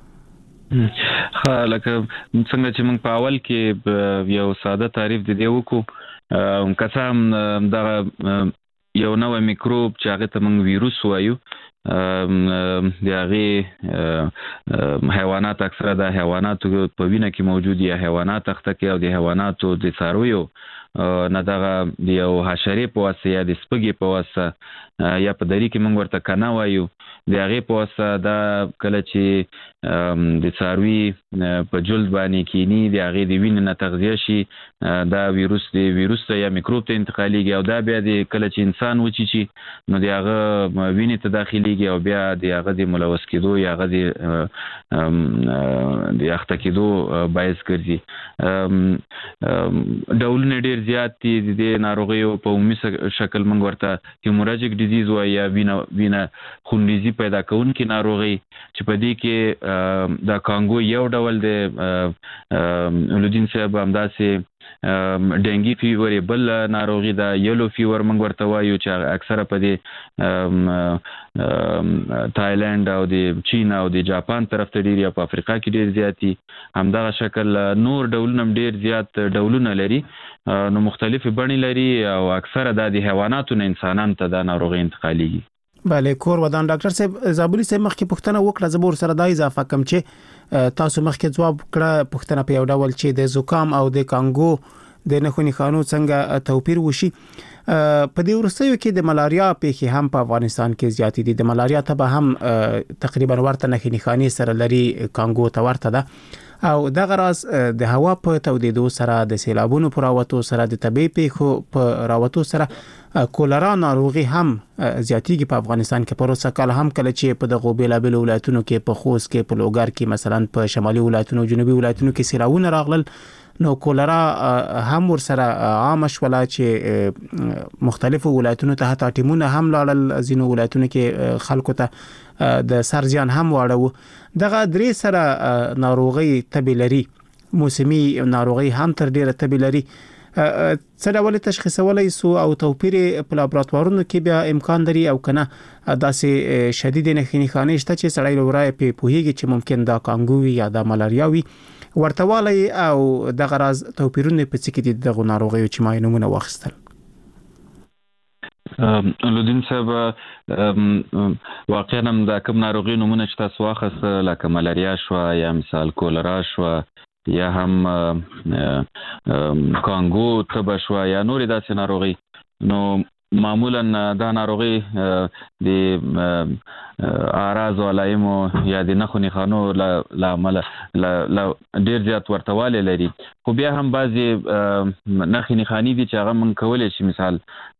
لکه څنګه چې موږ په اول کې یو ساده تعریف د دې وکړو که هم دغه یو نوې میکروب چې هغه ته موږ ویروس وایو د هغې حیوانات اکثره د حیواناتو په وینه کې موجود یا حیوانات اخته کې او د حیواناتو د څارویو نه دغه د یو حشرې په واسطه یا د سپږې په واسطه یا په دری کې موږ ورته کنه وایو د هغې په واسطه دا کله چې د څاروي په جلد باندې کینی د هغې د وینې نه تغذیه شي دا ویروس ته یا میکروب ته انتقالیږي او دا بیا د کله چې انسان وچیچي نو د هغه وینې ته داخلیږي او بیا د هغه د ملوث کېدو یا هغه د اخته کېدو باعث ګرځي. ډولونه ډېر زیات دي د ناروغیو په عمومي شکل موږ ورته هیموراجیک ډیزیز وایي یا وینه خونریزي پیدا کوونکې ناروغي چې په دې کې د کانګو یو ډول دی لودین صاحب همداسې ډینګي فیور بل ناروغي دا یلو فیور موږ ورته وایو چې اکثره په دې تایلند او د چین او د جاپان طرف ته ډیر یا په افریقا کې ډیر زیاتی همدغه شکل نور ډولونه ډیر زیات ډولونه لري نو مختلفې بڼې لري او اکثره د حیواناتو نه انسانانو ته د ناروغي انتقالیږي. بله کور ودان ډاکټر صاحب زابلي صاحب مخکې پوښتنه وکړه زبور سره دا اضافه کوم چې تاسو مخکې ځواب کړه پوښتنه په یو ډول چې د زکام او د کانګو د نښو نښانو څنګه توپیر وشي. په دې وروستیو کې د ملاریا پیښې هم په افغانستان کې زیاتې دي. د ملاریا تبه هم تقریبا ورته نښې نښانې سره لري کانګو ته ورته ده او دغه راز د هوا په تودېدو سره د سیلابونو په راوتو سره د طبیعي پیښو په راوتو سره کولرا ناروغي هم زیاتېږي په افغانستان کې. پروسه کال هم کله چې په دغه بیلابل ولایتونو کې په خوست کې په لوګر کې مثلا په شمالي ولایتونو جنوبي ولایتونو کې سیلابونه راغلل نو کولرا هم ورسره عام شوله چې مختلفو ولایتونو ته حتی ټیمونه هم لاړل ځینو ولایتونو کې خلکو ته د سر زیان هم واړو. دغه درې سره ناروغي تبې لري موسمي ناروغي هم تر ډیره تبې لري. څه ډول تشخیصولای سو او توپیر په لابراتوارونو کې بیا امکان لري او کنه داسې شدید نښې نښانې شته چې سړی لورای په پوهیږي چې ممکن دا کانګو یا دا ملاریا وي ورتوالی او دغه راز توپیرونه په څه کې دي دغه ناروغیو چې ما نمونه واخیستل. لودین صاحب واقعا هم د کوم ناروغي نمونه چې تاسو واخیست لکه ملاریا شو یا مثال کولرا شو یا هم کانګو تبه شو یا نورې داسې ناروغي نو معمولا دا ناروغي د اعراض او علایمو یا د نښو نښانو له امله ډیر زیات ورتوالی لري خو بیا هم بعضې نښې نښانې دي چې هغه موږ کولی شي مثال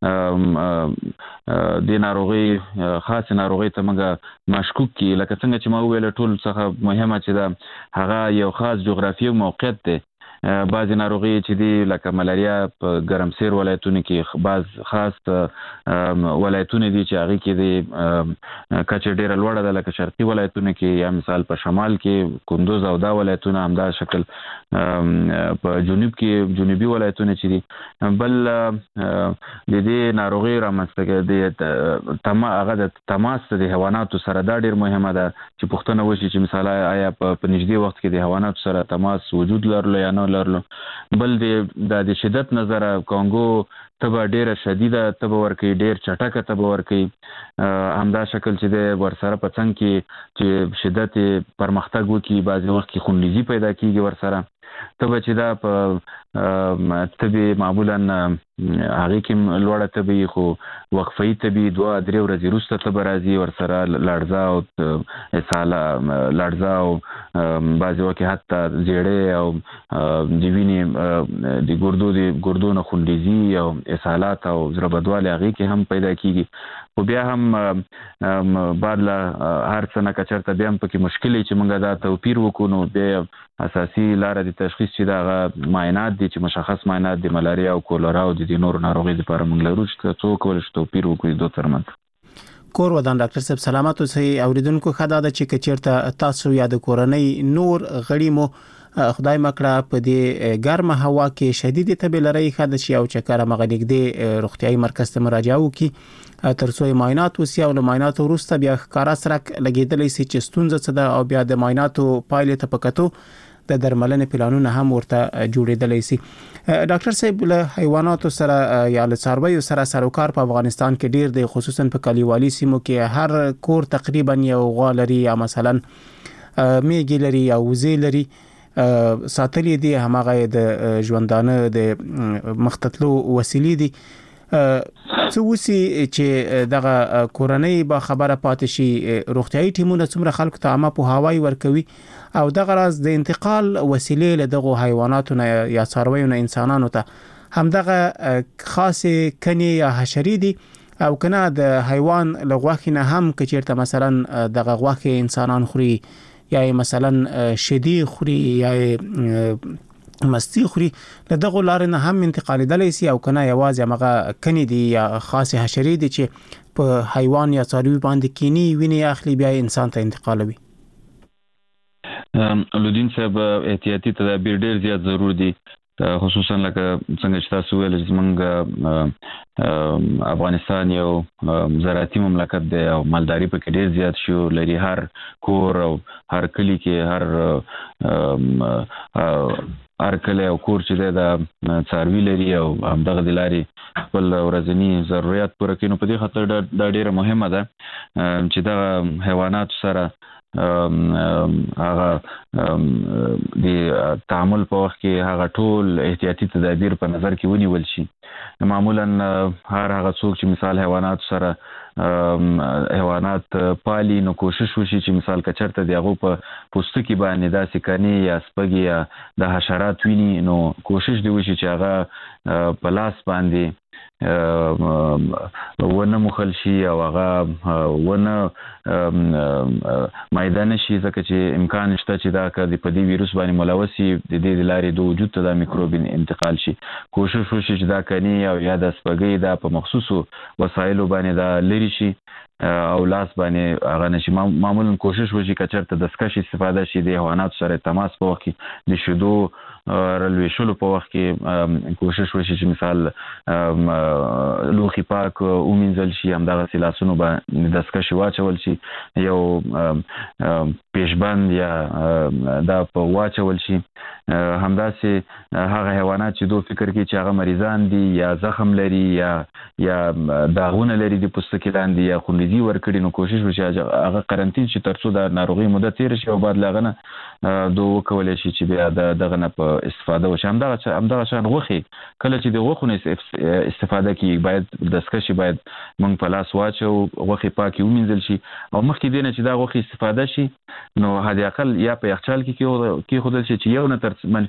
د ناروغي خاصې ناروغۍ ته موږ مشکوک کړي لکه څنګه چې ما وویله ټول څخه مهمه چې ده هغه یو خاص جغرافیوي موقعیت دی. بعضې ناروغي چې دي لکه ملاریا په ګرمسیر ولایتونو کې بعض خاص ولایتونه دي چې هغې کې د کچه ډېره لوړه ده لکه شرقي ولایتونو کې یا مثال په شمال کې کندوز او دا ولایتونه همدا شکل په جنوب کې جنوبي ولایتونه چې دي بل د دې ناروغي رامنځته هغه د تماس د حیواناتو سره دا ډېر مهمه ده چې پوښتنه وشي چې مثال آیا په نږدې وخت کې د حیواناتو سره تماس وجود لرلو یا نه لرلو. بل د شدت نظره کانګو تبه ډیره شدیده تبه ورکوي ډیر چټکه تبه ورکوي همدا شکل چې د ورسره په څنګ کې چې شدت پرمختګ وکړي بعضې وخت کې خونریزي پیدا کیږي ورسره تبه چې دا په تبې معمولا هغې کې لوړه تبې خو وقفه‌یي تبې 2-3 ورځې وروسته تبه راځي ورسره لړزه او اسهاله لړزه او بعضې وخت حتی زیړې او د وینې د ګردو نه خونریزي او اسهالات او زړه بدوالی هغې کې هم پیدا کیږي خو بیا هم بعد له هر څه نه که چېرته بیا هم پکې مشکل چې موږ دا توپیر وکړو نو بیا اساسي لاره د تشخیص چې د هغه معاینات دي چې مشخص معاینات د ملاریا او کولرا او د نورو ناروغیو لپاره موږ لرو چې څو کولی شي توپیر وکړو د دوی ترمنځ. کور ودان ډاکټر صاحب سلامت اوسئ. اوریدونکو خدا د چې چیرته تاسو یا د کورنۍ نور غړي مو خدای مکړه په دې ګرمه هوا کې شدید تبه لري خد شي او چکر مغنیګ دی روغتيایي مرکز ته مراجعه وکي ترڅو معاینات وسی او معاینات وروسته بیا ښکارا سره لګیدلې سي چې ستونزه څه ده او بیا د معایناتو پایله ته پکاتو د درملنې پلانونه هم ورته جوړېدلې سي. ډاکټر صاحب له حیواناتو سره یا له څارویو سره سروکار په افغانستان کې ډیر دی خصوصا په کلیوالي سیمو کې هر کور تقریبا یو غوا لري یا مثلا میږي لري یا وزې لري ساتلې دي همغه د ژوندانه د مختتلو وسیلې دي څه وسی چې دغه کورنۍ با خبره پاتې شي روغتيایي ټیمونه څومره خلکو ته عامه په هوایی ورکوي او دغه راز د انتقال وسیلې له دغه حیواناتو نه یا څارویو نه انسانانو ته هم دغه خاصه کني یا حشري دي او کنه د حیوان لغواخ نه هم کچیرته مثلا دغه غواخ انسانان خوري یا مثلا شدي خوري یا مستی خوري له دغه لارې نه هم انتقال دلې سي او کنه یوازې هغه کني دي یا خاصه حشري دي چې په حیوان یا څاروي باندې کینی ویني اخلي بیا انسان ته انتقالوي. لودین صاحب احتیاطي تدابیر ډیر زیات ضرور دي خصوصا لکه څنګه چې تاسو ویل چې موږ افغانستان یو زراعتي مملکت دی او مالداري په کې ډیر زیات شو لري هر کور او هر کلی کې هر کله او کور چې د څاروي لري او همدغه د لاري خپل ورځنی ضرورت پوره کینو په دې خاطر دا ډیره مهمه ده چې د حیوانات سره هغه د تعامل په وخت کې هغه ټول احتیاطي تدابیر په نظر کې ونیول شي. معمولا هر هغه څوک چې مثال حیوانات سره حیوانات پالي نو کوشش وشي چې مثال کچرته دی هغه په پوستکي باندې دا سکانی یا سپګي یا د حشرات ویني نو کوشش دی وشي چې هغه په لاس باندې ونه مخل شي او هغه ونه میدان شي ځکه چې امکان شته چې دا کدي په دې ویروس باندې ملوثي د دې لارې د وجود ته د میکروب انتقال شي. کوشش وشي چې دا کني او یا د سپګي دا په مخصوصو وسایلو باندې دا لري شي او لاس باندې هغه نشي. معمولا کوشش وشي کچرته د سکش استفاده شي د حیوانات سره تماس په وخت کې د شیدو رلوي شلو په وخت کې کوشش وشي چې مثال لوخي پاک اومنځل شي همدغه سلاسونو باندې د سکش واچول شي یو پیشبند یا دا په واچول شي. همداسې هغه حیوانات چې دوی فکر کوي چې هغه مریضان دي یا زخم لري یا داغونه لري د پوستکي لاندې یا خونریزي ورکړي نو کوشش وشي هغه قرنټین شي ترڅو د ناروغي مدت تیر شي او بعد لاغنه دوه کولای شي چې بیا دغه نه په استفاده وشي. همدغه شان غوخي کله چې د غوخونه استفاده کوي باید د سکشي باید موږ په لاس واچو غوخي پاکي ومنځل شي او مخکې دینه چې دا غوخي استفاده شي نو هدي اقل یا په یخچال کې خودل شي چې یو نه تر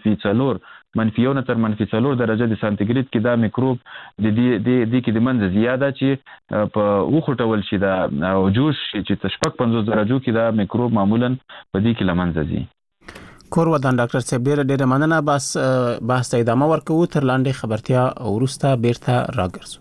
-4 درجه د سانتیګریډ کې دا میکروب د دې کې د منځ زیاده چې په وخټول شي دا او جوش چې 50 درجو کې دا میکروب معمولا په دې کې لمنځه ځي. کور ودان ډاکټر صاحب ډېر مننه بحث ته ادامه ورکوو تر لاندې خبرتیا ورسته بیرته راګرځو.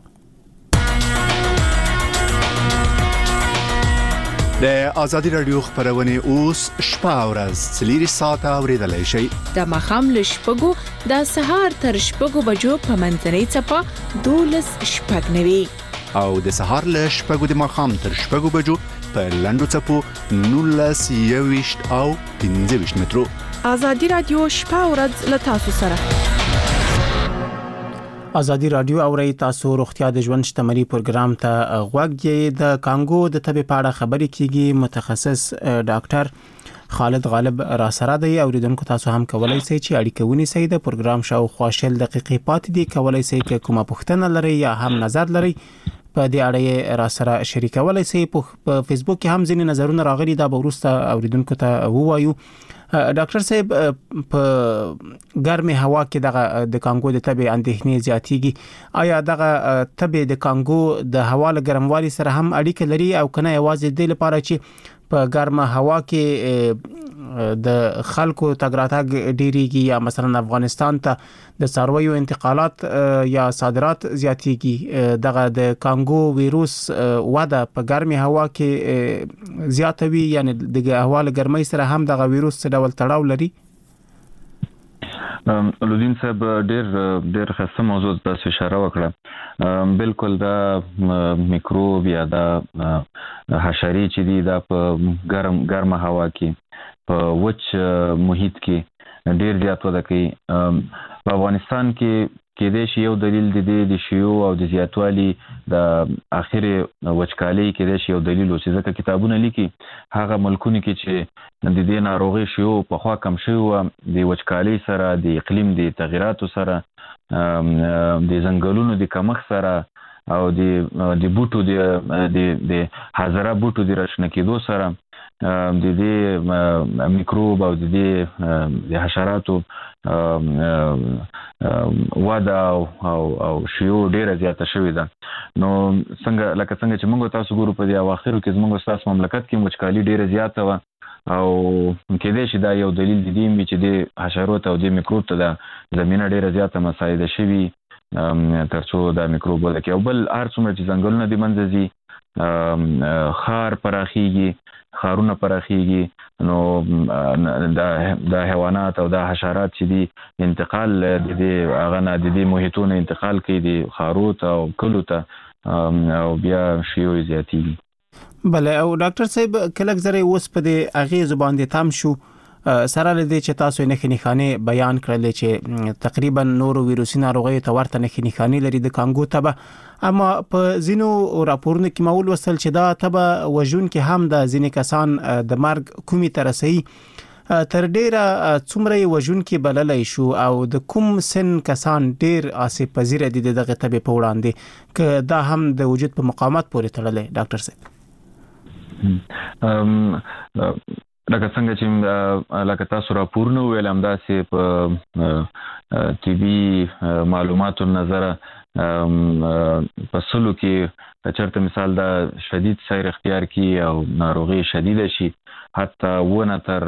د ازادي رادیو خبرونه اوس شپه او ورځ 3 ساعته اوریدلای شئ. د مخام لشپګو د سهار تر شپګو بجو په منځنۍ چپه 12 شپږنوي او د سهار لشپګو د مخام تر شپګو بجو په لندو چپو 19 او 15 مترو. ازادي رادیو شپه او ورځ له تاسو سره. ازادي رادیو اوري تاسو روغتیا د ژوند شتمري پروګرام ته غوږی د کانګو د تبې پاړه خبرې کیږي. متخصص ډاکټر خالد غالب را سره دی. اوریدونکو تاسو هم کولای شئ چې اړیکه ونیسئ. د پروګرام شاوخوا 10 دقیقې پاتې دي. کولای شئ چې کومه پوښتنه لرئ یا هم نظر لرئ په دې اړه را سره شریکولای شئ. په فیسبوک کې هم ځینې نظرونه راغلي دا به وروسته اوریدونکو ته ووایو. ډاکټر صاحب په ګرمه هوا کې د کانګو د تبې اندېښنې زیاتېږي. آیا دغه تبې د کانګو د هوا له ګرموالي سره هم اړیکه لري او کنه یوازې د لپاره چې په ګرمه هوا کې د خلکو تګ راتګ ډیریږي یا مثلا افغانستان ته د څارویو انتقالات یا صادرات زیاتېږي، دغه د کانګو ویروس وده په ګرمه هوا کې زیاتوي، یعنی د هوا له ګرمۍ سره هم دغه ویروس څه ډول تړاو لري؟ لودین صاحب ډېر ښه موضوع تاسو اشاره وکړه. بالکل دا میکروب یا دا حشرې چې دي دا په ګرمه هوا کې په وچ محیط کې ډېر زیات وده کوي. په افغانستان کې کېدای شي یو دلیل د شیو او د زیاتوالي د اخر وچکالۍ کېدای شي یو دلیل و چې ځکه کتابونه لیکي هغه ملکونه کې چې د دې ناروغي شیو په خوا کم شوی و، د وچکالۍ سره د اقلیم د تغیراتو سره د ځنګلونو د کمښت سره او د بوټو د حاضره بوټو د راشنه کېدو سره د دې میکروب او د دې حشراتو وده او شیو ډیره زیاته شوې ده. نو څنګه چې موږ تاسو ګورو په دې اواخرو کې زموږ ستاسو مملکت کې وچکالي ډیره زیاته وه او کېدای شي دا یو دلیل د دې وي چې د حشرات او د میکروب ته د زمینه ډیره زیاته مساعده شوي ترڅو دا میکروب وده کوي. او بل هر څومره چې ځنګلونه د منځه ځي، ښار پراخیږي، ښارونه پراخیږي، نو دا حیوانات او دا حشرات چې دي انتقال د دې هغه نه د دې محیطونو انتقال کوي د ښارو ته او کلو ته او بیا شیو زیاتیږي. بله، او ډاکټر صاحب کله زره اوس په دې اغیز باندې تام شو سره لدې چې تاسو نه خنیخانه بیان کړل چې تقریبا نورو ویروسي ناروغي ته ورته نه خنیخانه لري د کانګو تبه، اما په زینو راپورونو کې معلومات وصل چې دا تبه وژون کې هم د ځینې کسان د مرګ کومي ترسي تر ډیره څومره وژون کې بللای شو او د کوم سن کسان ډیر آسیب پذیر دي دغه تبه په وړاندې ک دا هم د وجود په مقاومت پورې تړلې؟ ډاکټر صاحب لکه څنګه چې لکه تاسو راپورونه ویل همداسې په طبي معلوماتو نظر په سلو کې چرته مثال دا شدید سیر اختیار کی او ناروغي شدیده شي حتی ونه تر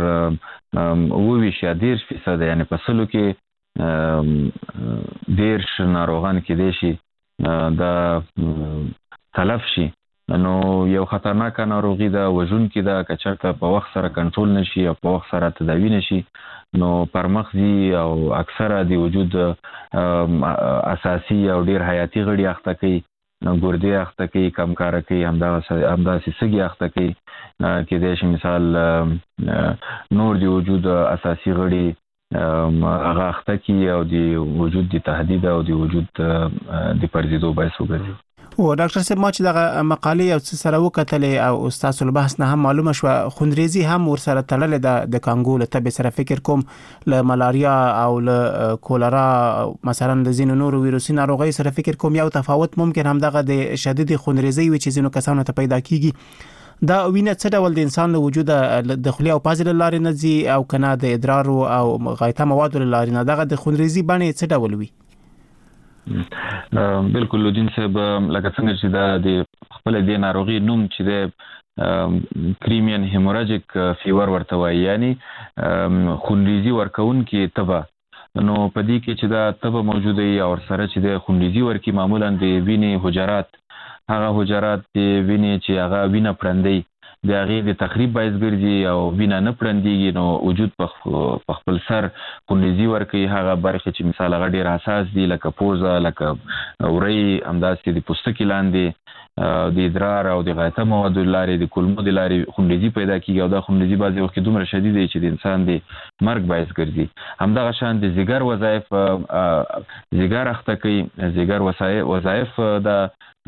20% یعنی په سلو کې 10 ناروغان کې دي شي دا تلف شي. نو یو خطرناک ناروغي ده، وژون کې ده، که چېرته په وخت سره کنټرول نشي او په وخت سره تداوی نشي نو پرمخزي او اکثره د وجود اساسي او ډیر حیاتي غړي اخته کوي، ګردې اخته کوي، کمکاره کوي، همداسې سږي اخته کوي، کېدای شي مثال نور د وجود اساسي غړي هغه اخته کوي او د وجود د تهدید او د وجود د پرځېدو باعث وګرځي. او ډاکټر صاحب ما چې دغه مقالې او څه سره وکتلې او استاد البحث نه هم معلومه شو خوندریزي هم ور سره تړلې د کانګو له تبه سره فکر کوم له ملاریا او له کولرا مثلا د زینو نورو ویروسي ناروغي سره فکر کوم یو تفاوت ممکن هم دغه د شدید خوندریزي وي چې زینو کسانو ته پیدا کیږي. دا وینه څه ډول د انسان له وجوده د خولي او پازل لارې نه ځي او کنه د ادرار او غایطه مواد لارې نه دغه د خوندریزي باندې څه ډول وي؟ بالکل لودین صاحب لکه څنګه چې دا د خپل د ناروغي نوم چې د کریمین هیموراجیک فیور ورته وایي، یعنی خونریزي ورکون کې تبه. نو په دې کې چې دا تبه موجوده وي او سره چې د خونریزي ورکی معمولا د وینې حجرات، هغه حجرات د وینې چې هغه وینه پرندي د هغې د تخریب باعث ګرځي او وینه نه پرندېږي، نو وجود په خپل سر خونریزي ورکوي. هغه برخې چې مثال هغه ډېر حساس دي لکه پوزه، لکه وری، همداسې د پوستکي لاندې د ادرار او د غایطه موادو لارې د کولمو د لارې خونریزي پیدا کیږي او دا خونریزي بعضې وخت کې دومره شدید دی چې د انسان د مرګ باعث ګرځي. همدغه شان د ځیګر وظایف ځیګر اخته کوي، ځیګر وظایف د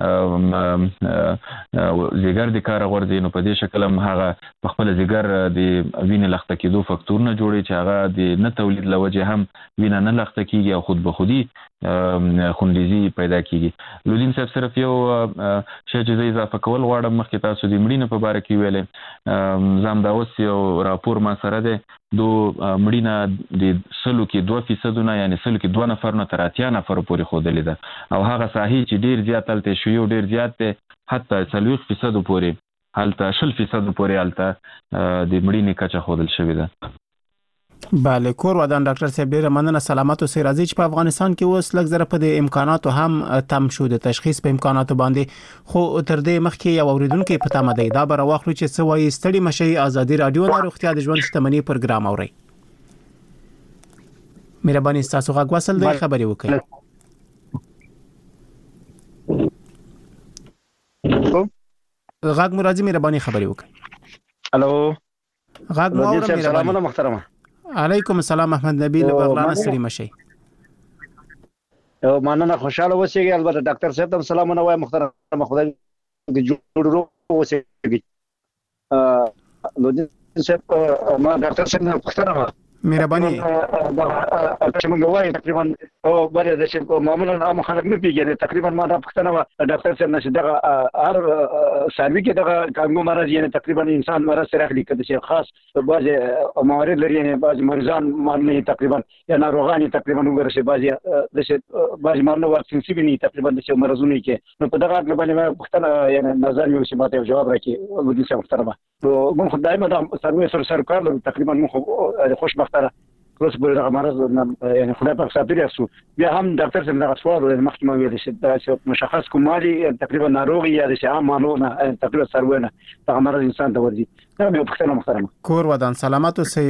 ځیګر د کار غورځي، نو په دې شکل هم هغه په خپل ځیګر د وینې لخته کېدو فکتورونه جوړي چې هغه د نه تولید له وجې هم وینه نه لخته کیږي او خود به خودي خونریزي پیدا کیږي. لودین صاحب صرف یو شی چې زه اضافه کول غواړم، مخکې تاسو د مړینې په باره کې ویلې، زه همدا اوس یو راپور ما سره دی مړینه د 100 کې 2% یعنی 100 کې 2 نفر نه تر 80 نفر پورې ښودلې ده او هغه صحیح چې ډیر زیات تلته شیو ډیر زیات دی حتی 40% پورې هلته 0% پورې هلته د مړینې کچه ښودل شوې ده. بله کور ودان ډاکټر صاحب ډیره مننه. سلامات اوسئ. راځي چې په افغانستان کې اوس لږ زره په د امکاناتو هم تم شو د تشخیص په امکاناتو باندې، خو تر دې مخکې یو اوریدونکو په تمه دی دا به راوخلو چې څه وایي. ستړي مشي. ازادي رادیو د روغتیا د ژوند شتمنۍ پروګرام اوري. مهرباني تاسو غږ وصل دی خبري وکړئ. غږ مو راځي مهرباني خبري وکړئ. الو غږ مو اورم. سلام محترمه. علیکم السلام احمد نبی له بغلان ستړي مشي. او مننه خوشاله اوسئ. البته ډاکټر صاحب ته سلامونه وایم محترمه. خدای دې جوړ اوسئ. نو دې صاحب ما ډاکټر صاحب نه پوښتنه مهرباني چې موږ وایو تقریبا او بل د چې معمولا عام خلک نه پیږي. تقریبا ما دا پوښتنه ډاکټر صاحب نه چې دا هر سروي کې دا کانګو مرض یعنی تقریبا انسان مرض سره اخلي کده چې خاص بعض موارد لري یعنی بعض مریضان معنی تقریبا یا ناروغان تقریبا وګورئ بعضی د بعض معنی واکسین سی بني تقریبا د مرزونه کې نو په دغه اړه باندې پوښتنه یعنی نظر یو چې ماته جواب راکړي او دې څه محترمه. نو موږ دایمه دا سروي سره کار لرو. تقریبا موږ خوشبختانه کروس بل مرض یعنی خدای پاک ساتلی اسو بیا هم ډاکټر څنګه دا سوال مخکې ما ویل چې مشخص کومالي تقریبا ناروغي یا د عام معلومه تقریبا سروونه دا مرض انسان ته ورځي. دا یو پوښتنه محترمه. کور ودان سلامات اوسئ.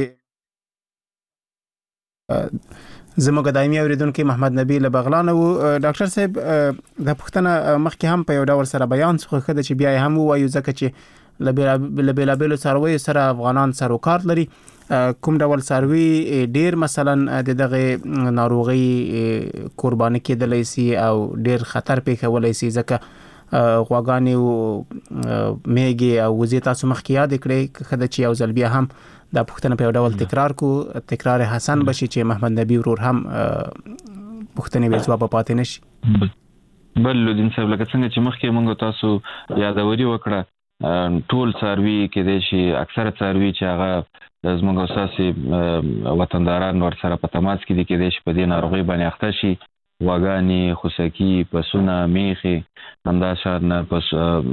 زموږ دایمي اوریدونکو محمد نبی له بغلان وو. ډاکټر صاحب د پوښتنه مخکې هم په یو ډول سره بیان څخه خده چې بیا هم وایو ځکه چې لبیلابیلو سروي سره افغانان سروکار لري. کوم ډول سروي ډیر مثلا د دغه ناروغي قرباني کېدلای شي او ډیر خطر پیښولای شي ځکه غواګانې او میګي او وزې تاسو مخکې یاد کړئ خدای چې یو ځل بیا هم دا پوښتنه په ډول تکرار حسن بشي چې محمد نبی ورور هم پوښتنه به جواب پاتې نشي. بل لودین صاحب لکه څنګه چې مخکې موږ تاسو یادوري وکړه ټول سروي کې د شي اکثره سروي چې هغه زموږ اساسي وطنداران ور سره په تماس کې دي کې د شي په دې ناروغي باندې اخته شي. واګانی خوسکی پسونه میخي همدا شان پس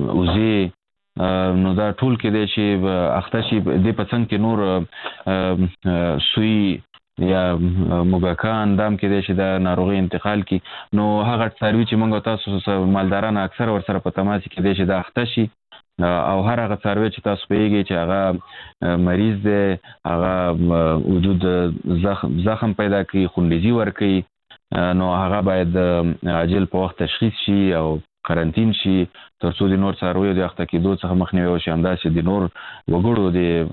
وزي نو دا ټول کې د شي اخته شي د پڅنګ کې نور سوی یا موګکان دام کې د شي د ناروغي انتقال کی. نو هغه سروي چې موږ تاسو مالداران اکثر ور سره په تماس کې د شي د اخته شي او هر هغه سروي چې تاسو پیږي چې هغه مریض دی هغه وجود زخم پیدا کوي خونریزي ور کوي نو هغه باید عاجل په وخت تشخیص شي او قرنطین شي ترڅو د نور سروي د اخته کېدو څخه مخنیوي وشي. همداسې د نور وګړو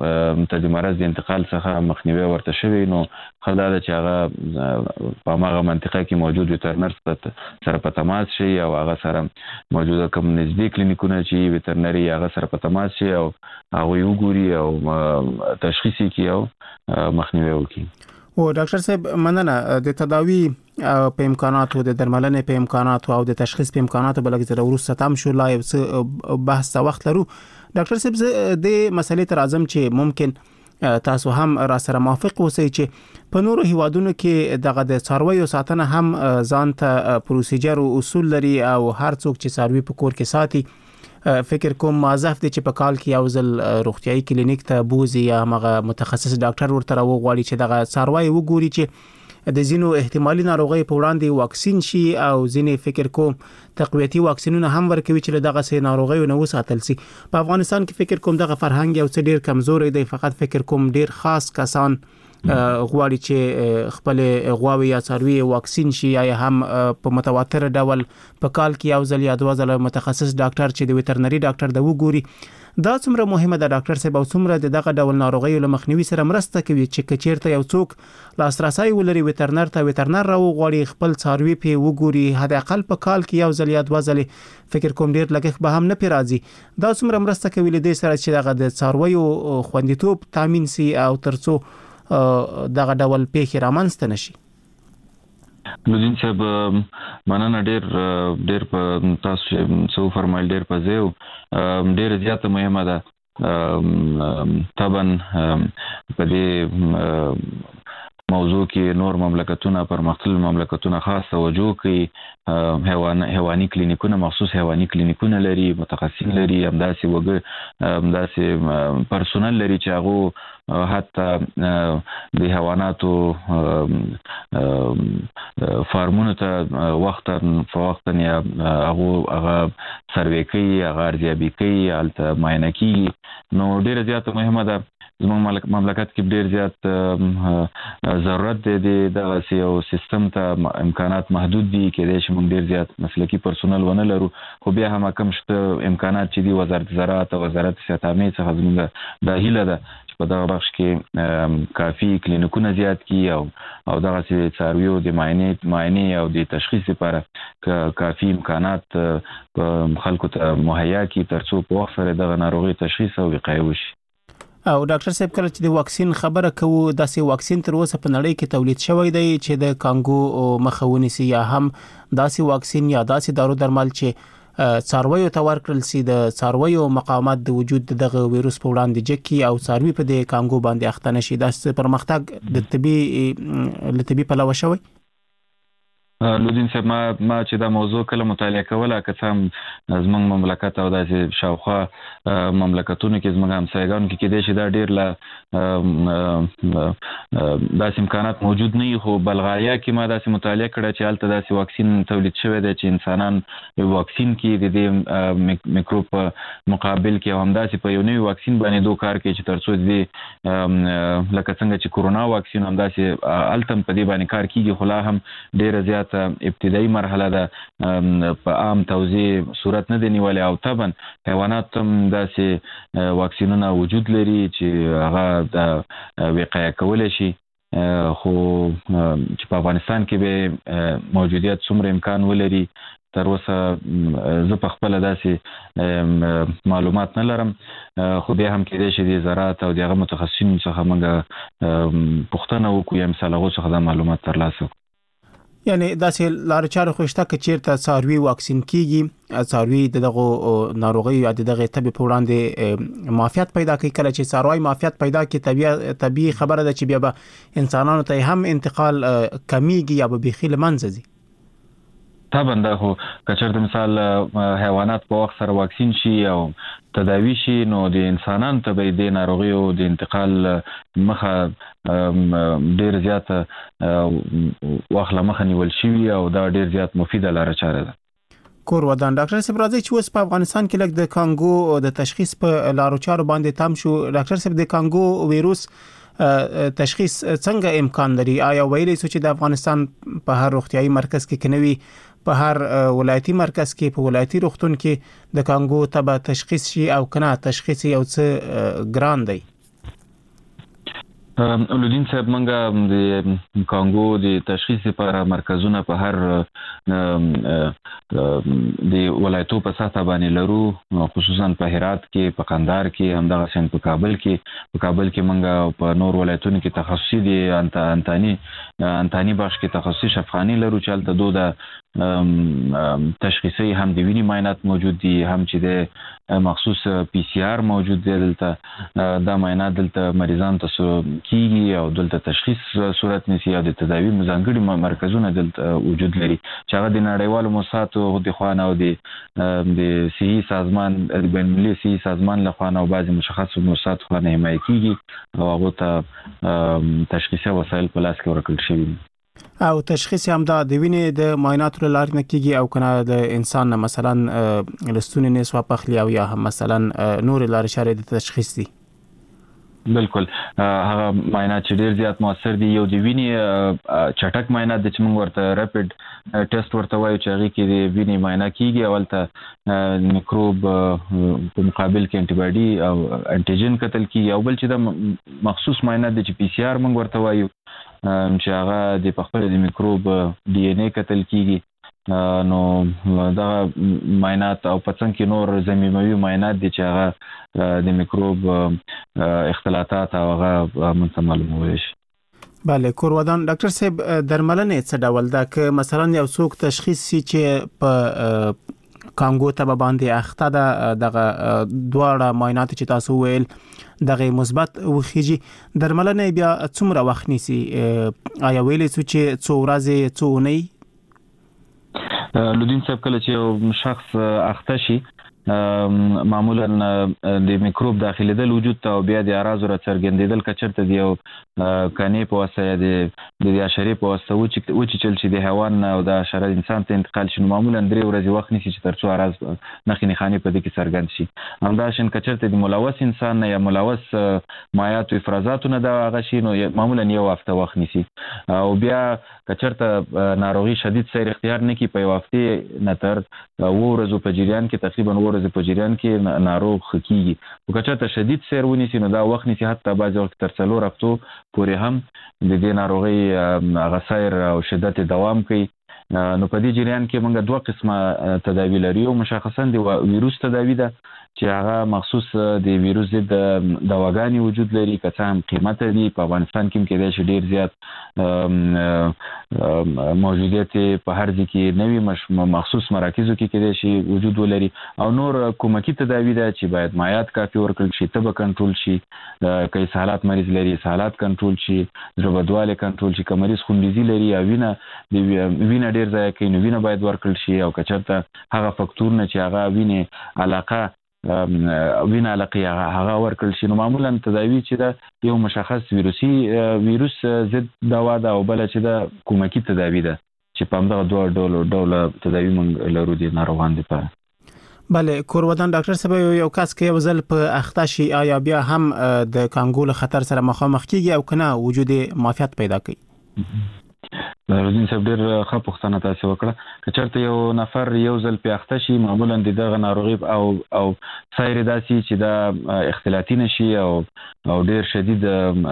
د مرض د انتقال څخه مخنیوي ورته شوی. نو خلدا چې هغه په هغه منطقه کې موجود ویټرنر سره په تماس شي او هغه سره موجوده کوم نږدې کلینیکونه چې ویټرنري هغه سره په تماس شي او هغه وګوري او تشخیص کوي او مخنیوي وکړي. او ډاکټر صاحب مننه. د تداوی په امکاناتو د درملنې په امکاناتو او د تشخیص په امکاناتو بلکې زره ورسته تم شو لا یو بحث وخت لرو. ډاکټر صاحب د مسلې تر اعظم چې ممکن تاسو هم را سره موافق اوسئ چې په نورو هیوادونو کې دغه د څارویو ساتنه هم ځان ته پروسیجر او اصول لري او هر څوک چې څاروي په کور کې ساتي فکر کوم مازف دي چې په کال کې یو ځل روغتيایي کلینیک ته بوزي یا مغه متخصص ډاکټر ورته وغواړي چې دغه څاروي وګوري چې د زینو احتمالي ناروغي په وړاندې واکسین شي او ځینې فکر کوم تقویتي واکسینونه هم ورکوي چې دغه سي ناروغي نه وساتل شي. په افغانستان کې فکر کوم دغه فرهنګ یو څه ډیر کمزوري دی. فقط فکر کوم ډیر خاص کسان غواړي چې خپل غواوي یا څاروي واکسین شي یا هم په متواتر ډول په کال کې یو ځل یا دوه ځله متخصص ډاکټر چې د ویټرنري ډاکټر د وګوري. دا څومره مهمه ده ډاکټر صاحب او څومره دغه ډول ناروغي له مخنیوي سره مرسته کوي چې کچیرته یو څوک لاسرسي ولري ویټرنر راو غواړي خپل څاروي په وګوري حد اقل په کال کې یو ځل یا دوه ځل فکر کوم ډیر لګښت به هم نه پیرازي. دا څومره مرسته کوي لدې سره چې دغه د څارویو خوندیتوب تامین سي او ترڅو دغه ډول پیښې رامنځته نشي. لودین صاحب مننه ډیر په تاسو څو فرمایل ډیر په زیو ډیر زیاته مهمه ده. طبعا په دې موضوع کې نور مملکتونه پرمختللي مملکتونه خاص توجه کوي. حیواني کلینیکونه مخصوص حیواني کلینیکونه لري، متخصصین لري، همداسې پرسونل لري چې هغه حتی د حیواناتو فارمونو ته وختا یا هغه سروې کوي، هغه ارزیابي کوي، هلته معاینه کیږي. نو ډیره زیاته مهمه ده. زموږ مملکت کې ډیر زیات ضرورت دی دغه یو سیستم ته. امکانات محدود دي، کېدای شي موږ ډیر زیات مسلکي پرسونل ونه لرو، خو بیا هم کم شته امکانات چې دي وزارت زراعت او وزارت صحت عامه څخه زموږ د هیله ده چې په دغه بخش کې کافي کلینیکونه زیات کړي او دغه څارویو د معاینې او د تشخیص لپاره کافي امکانات خلکو ته مهیا کړي ترڅو په وخت سره دغه ناروغي تشخیص او وقایه وشي. او ډاکټر صاحب کله چې د واکسین خبره کوو، داسې واکسین تر اوسه په نړۍ کې تولید شوی دی چې د کانګو مخه ونیسي، یا هم داسې واکسین یا داسې دارو درمل چې څارویو ته ورکړل سي د څارویو مقاومت د وجود دغه وایروس په وړاندې جګي او څاروي په د کانګو باندې اخته نشي. داسې پرمختګ د طبي پلوه شوی. لودین صاحب ما چې دا موضوع کله مطالعه کوله، که څه هم زموږ مملکت او داسې شاوخوا مملکتونو کې زموږ همسایګانو کې کېدای شي دا ډېر له داسې امکانات موجود نه وي، خو بلغاریا کې ما داسې مطالعه کړه چې هلته داسې واکسین تولید شوی دی چې انسانان واکسین کې د دې میکروب په مقابل کې او همداسې په یو نوي واکسین باندې کار کوي چې ترڅو دې لکه څنګه چې کورونا واکسین همداسې هلته په دې باندې کار کېږي، خو لا هم ډېره زیات ابتدایي مرحله ده، په عام توزیع صورت نه دی نیولی او طبعا حیوانات هم داسې واکسینونه وجود لري چې هغه د وقایه کولی شي، خو چې په افغانستان کې به موجودیت څومره امکان ولري تر اوسه زه په خپله داسې معلومات نه لرم، خو بیا هم کېدای شي د زراعت او د هغه متخصصینو څخه موږ پوښتنه وکړو یا مثال هغو څخه دا معلومات ترلاسه کړو. یعنی داسې لارې چارې خو شته که چیرته څاروي واکسین کیږي، څاروي دغه ناروغي یا دغه تبې په وړاندې معافیت پیدا کوي. کله چې څاروي معافیت پیدا کوي طبيعي خبره ده چې بیا به انسانانو ته هم انتقال کمیږي یا به بيخي له منځه ځي. طبعا دا خو که چېرته مثال حیوانات په وخت سره واکسین شي او تداوی شي، نو د انسانانو ته به د ناروغیو د انتقال مخه ډېر زیات وخت له مخه نیول شوي او دا ډېر زیات مفیده لاره چاره ده. کور ودان ډاکټر صاحب راځي چې اوس په افغانستان کې لږ د کانګو د تشخیص په لارو چارو باندې تام شو. ډاکټر صاحب د کانګو وایروس تشخیص څنګه امکان لري؟ آیا ویلې سو چې د افغانستان په هر روغتيایي مرکز کې کنوي په هر ولایتي مرکز کې په ولایتي روغتون کې د کانګو تبه تشخیص شي او کنه تشخیص یو څه ګران دی؟ لودین صاحب منګه د کانګو د تشخیص لپاره مرکزونه په هر د ولایتو په سطح باندې لرو، خصوصا په هرات کې، په قندهار کې، همدغه شان په کابل کې منګه په نور ولایتونو کې تخصصي دي انتاني بخش کې تخصصي شفاخانې لرو چې هلته د تشخیصي هم د وینې معاینات موجود دي، هم چې د مخصوص PCR موجود دی. دلته دا معاینات دلته مریضان ته کیږي او دلته تشخیص صورت نیسي او د تداوی ځانګړي مرکزونه دلته وجود لري چې هغه د نړیوالو موسساتو د خوانه او د صحي سازمان بین المللي صحي سازمان له خوانه او بعضي مشخصو موسساتو خوانه حمایه کیږي او هغه ته تشخیصي وسایل په لاس کې ورکړل شوي او تشخیص هم دا د وینې د معایناتو لپاره نه کیږي او کنه د انسان مثلا لستون نسوا پخلی او یا هم مثلا نور لارې چارې د تشخیص دي. بالکل هغه معاینات چې ډیر زیات موثر دي، یو د وینې چټک معاینات د چې موږ ورته ریپډ ټیسټ ورته وایو چې هغه کې د وینې معاینه کیږي، اولته میکروب په مقابل کې انټي باډي او انټيجن کتل کیږي، او بل چې د مخصوص معاینات د چې PCR موږ ورته وایو چې هغه د خپل د میکروب DNA کتل کیږي. نو دا معاینات او پڅنګ کې نور زمینوي معاینات دي چې هغه د میکروب اختلاطات او هغه معلومول شي. بله کور ودان ډاکټر صاحب درملنه څه ډول ده؟ که مثلا یو څوک تشخیص شي چې په کانګو ته باندې اخته ده دغه دواړه معاینات چې تاسو ویل دغه مثبت وخیږي درملنه بیا څومره وخت نیسي آیا ویلې چې څو ورځې څو اونۍ لودین صاحب کله چې شخص اخته شي معمولا د میکروب داخليدل وجود ته او بیا د اعراض را څرګندېدل کچرته دی او کني په واسطه د حشرې په واسطه و چې چل شي د حیوان او د حشره انسان ته انتقال شي معمولا 3 ورځې وخت نیسي چې ترڅو اعراض نښې نښانې په دې کې څرګند شي همداشان کچرته د ملوث انسان یا ملوث مایعات او افرازاتونه دا هغه شي نو معمولا یو هفته وخت نیسي او بیا کچرته ناروغي شدید سیر اختیار نه کی په یو هفته نه تر ورځو په جریان کې تقریبا ورځ په جریان کې ناروغ خکېږي او کچرته شدید سیر ونیسي نو دا وخت نیسي حتی بعض وخت تر 4 هفتو پورې هم د دې ناروغي غسایر او شدت دوام کوي نو په دې جریان کې موږ دوه قسمه تداوی لري او مشخصا د ویروس تداوی ده چې هغه مخصوص د ویروس ضد دواګانې وجود لري که څه هم قیمت دي په افغانستان کې کېدای شي ډیر زیات موجودیت په هر ځای کې نوي مخصوص مراکزو کې کېدای شي وجود ولري او نور کومکی تداوی ده چې باید مایعات کافي ورکړل شي تبه کنټرول شي که اسهالات مریض لري اسهالات کنټرول شي زړه بدواله کنټرول شي که مریض خونریزي لري یا وینه ډیر ځای کوي نو وینه باید ورکړل شي او که چېرته هغه فکتورونه چې هغه وینې علاقه وینه علاقه هغه ورکړل شي نو معمولا تداوی چې دا یو مشخص ویروس ضد دوا ده او بل چې دا کومکی تداوی ده چې په همدغه دوه ډول تداوی موږ لرو دي ناروغان لپاره بله کورودان ډاکټر صاحب یو کس کې یو ځل په اخته شي آیا بیا هم د کانګو له خطر سره مخامخ کیږي او کنه وجود معافیت پیدا کوي لودین صاحب ډېر ښه پوښتنه تاسو وکړه که چېرته یو نفر یو ځل په اخته شي معمولا دغه ناروغي او سایر داسې چې دا اختلاطي نشي او ډېر شدید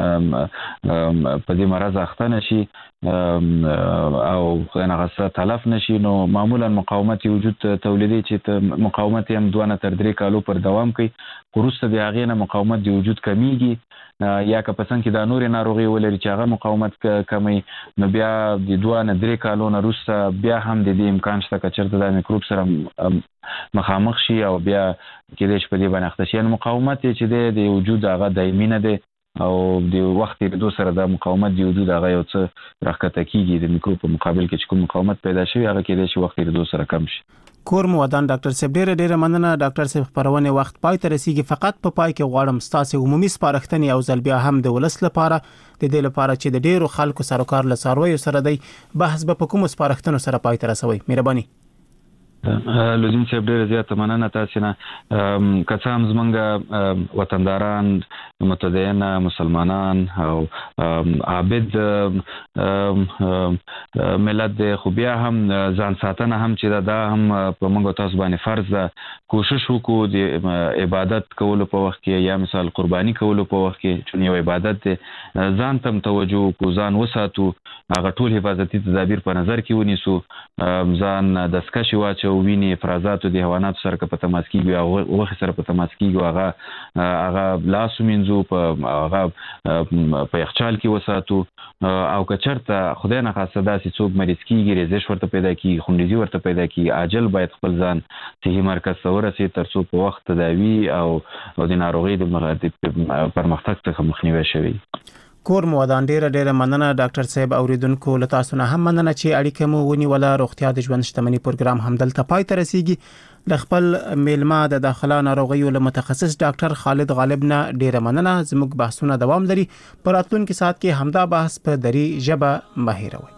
په دې مرض اخته نشي او هغه تلف نشي نو معمولا مقاومت وجود تولیدي چې مقاومت هم 2 تر 3 کالو پر دوام کوي وروسته د هغې نه مقاومت د وجود کمیږي یا که په څنګ کې دا نورې ناروغي ولري چې هغه مقاومت کمی نو بیا د 2 نه 3 کالو نه وروسته بیا هم د دې امکان شته که چېرته دا میکروب سره مخامخ شي او بیا کېدای شي په دې باندې اخته شي یعنې مقاومت چې دی د وجود هغه دایمي نه دی او د وخت تېرېدو سره د مقاومت د وجود هغه یو څه راښکته کېږي د میکروب په مقابل کې چې کوم مقاومت پیدا شوي هغه کېدای شي وخت تېرېدو سره کم شي کور مودان ډاکټر صاحب ډیره مننه ډاکټر صاحب خبرونه وخت پای ته رسیدي فقط په پای کې غواړم ستاسو عمومي سپارښتنې او ځل بیا هم د ولس لپاره د دې لپاره چې د ډیرو خلکو سروکار له سروي سره دی بحث به په کوم سپارښتنو سره پای ته رسوي مهرباني لودین صاحب ډېر زیات مننه تاسو نه که څه هم زمونږ وطنداران متدین مسلمانان او عابد ملت دی خو بیا هم ځان ساتنه هم چې دا هم په موږ تاسو باندې فرض ده کوشش وکړو د عبادت کولو په وخت کې یا مثال قرباني کولو په وخت کې چې یو عبادت دی ځان ته توجه وکړو ځان وساتو هغه ټول حفاظتي تدابیر په نظر کې ونیسو ځان دستکشې واچو ویني افرازات د حیوانات سره په تماس کېږي او وخت سره په تماس کېږي هغه لاس ومینځو په هغه په یخچال کې وساتو او که چېرته خدای نه خاصه داسې څوک مریض کېږي رېزش ورته پیدا کېږي خونریزي ورته پیدا کېږي عاجل باید خپل ځان صحي مرکز ته ورسي ترڅو په وخت تداوي او د ناروغۍ د پرمختګ څخه مخنیوی شوي کور مودان ډیره مننه ډاکټر صاحب اوریدونکو له تاسو نه هم مننه چې اړیکه مو ونیوله روغتیا د ژوند شتمنۍ پروګرام همدلته پای ته رسیږي د خپل میلمه د داخله ناروغیو له متخصص ډاکټر خالد غالب نه ډیره مننه زموږ بحثونه دوام لري پر راتلونکي ساعت کې همدا بحث په دری ژبه مهیروي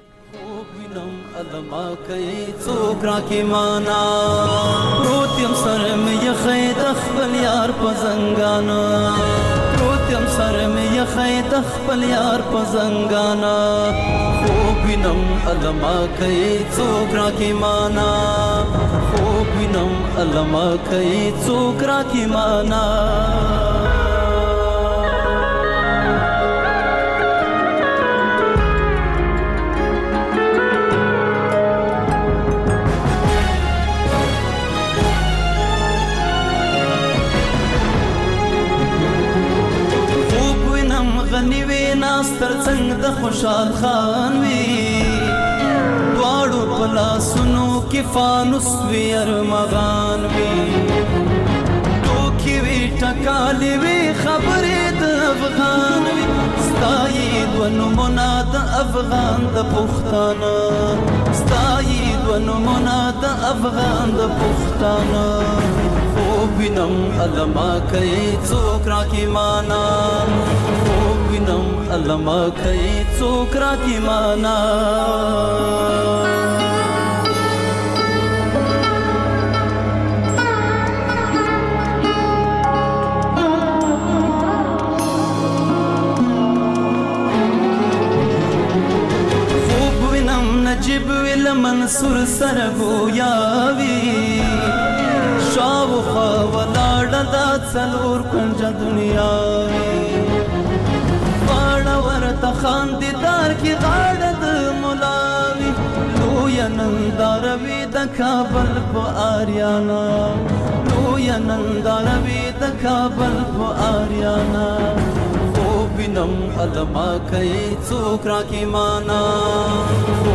علما کوي څوک راکې مانا پروتیم سره مې خید خپل یار په زنګانا پروتیم سره مې خید خپل یار په زنګانا خو وینم علما کوي څوک راکې مانا خو وینم علما کوي څوک راکې مانا ناستر څنګه د خوشحال خان وی دواړو پلاسونو کې فانوس وی ارمغان وی ټوکی وی ټکالې وی خبرې د افغان وی ستایید ونمونه د افغان د پښتانه ستایید ونمونه د افغان د پښتانه خوب وینم علما کوي څوک راکې معنا خوب وینم علما کوي څوک راکې معنا نجیب ویل منصور سرگویاوی شاوخوا ولاړه دا څلور کنجه دنیاوی غاړه ورته خاندیدار کې غاړه د ملاوی لویه ننداره وي د کابل په آریانا لویه ننداره وي د کابل په آریانا خوب وینم علما کوي څوک راکې معنا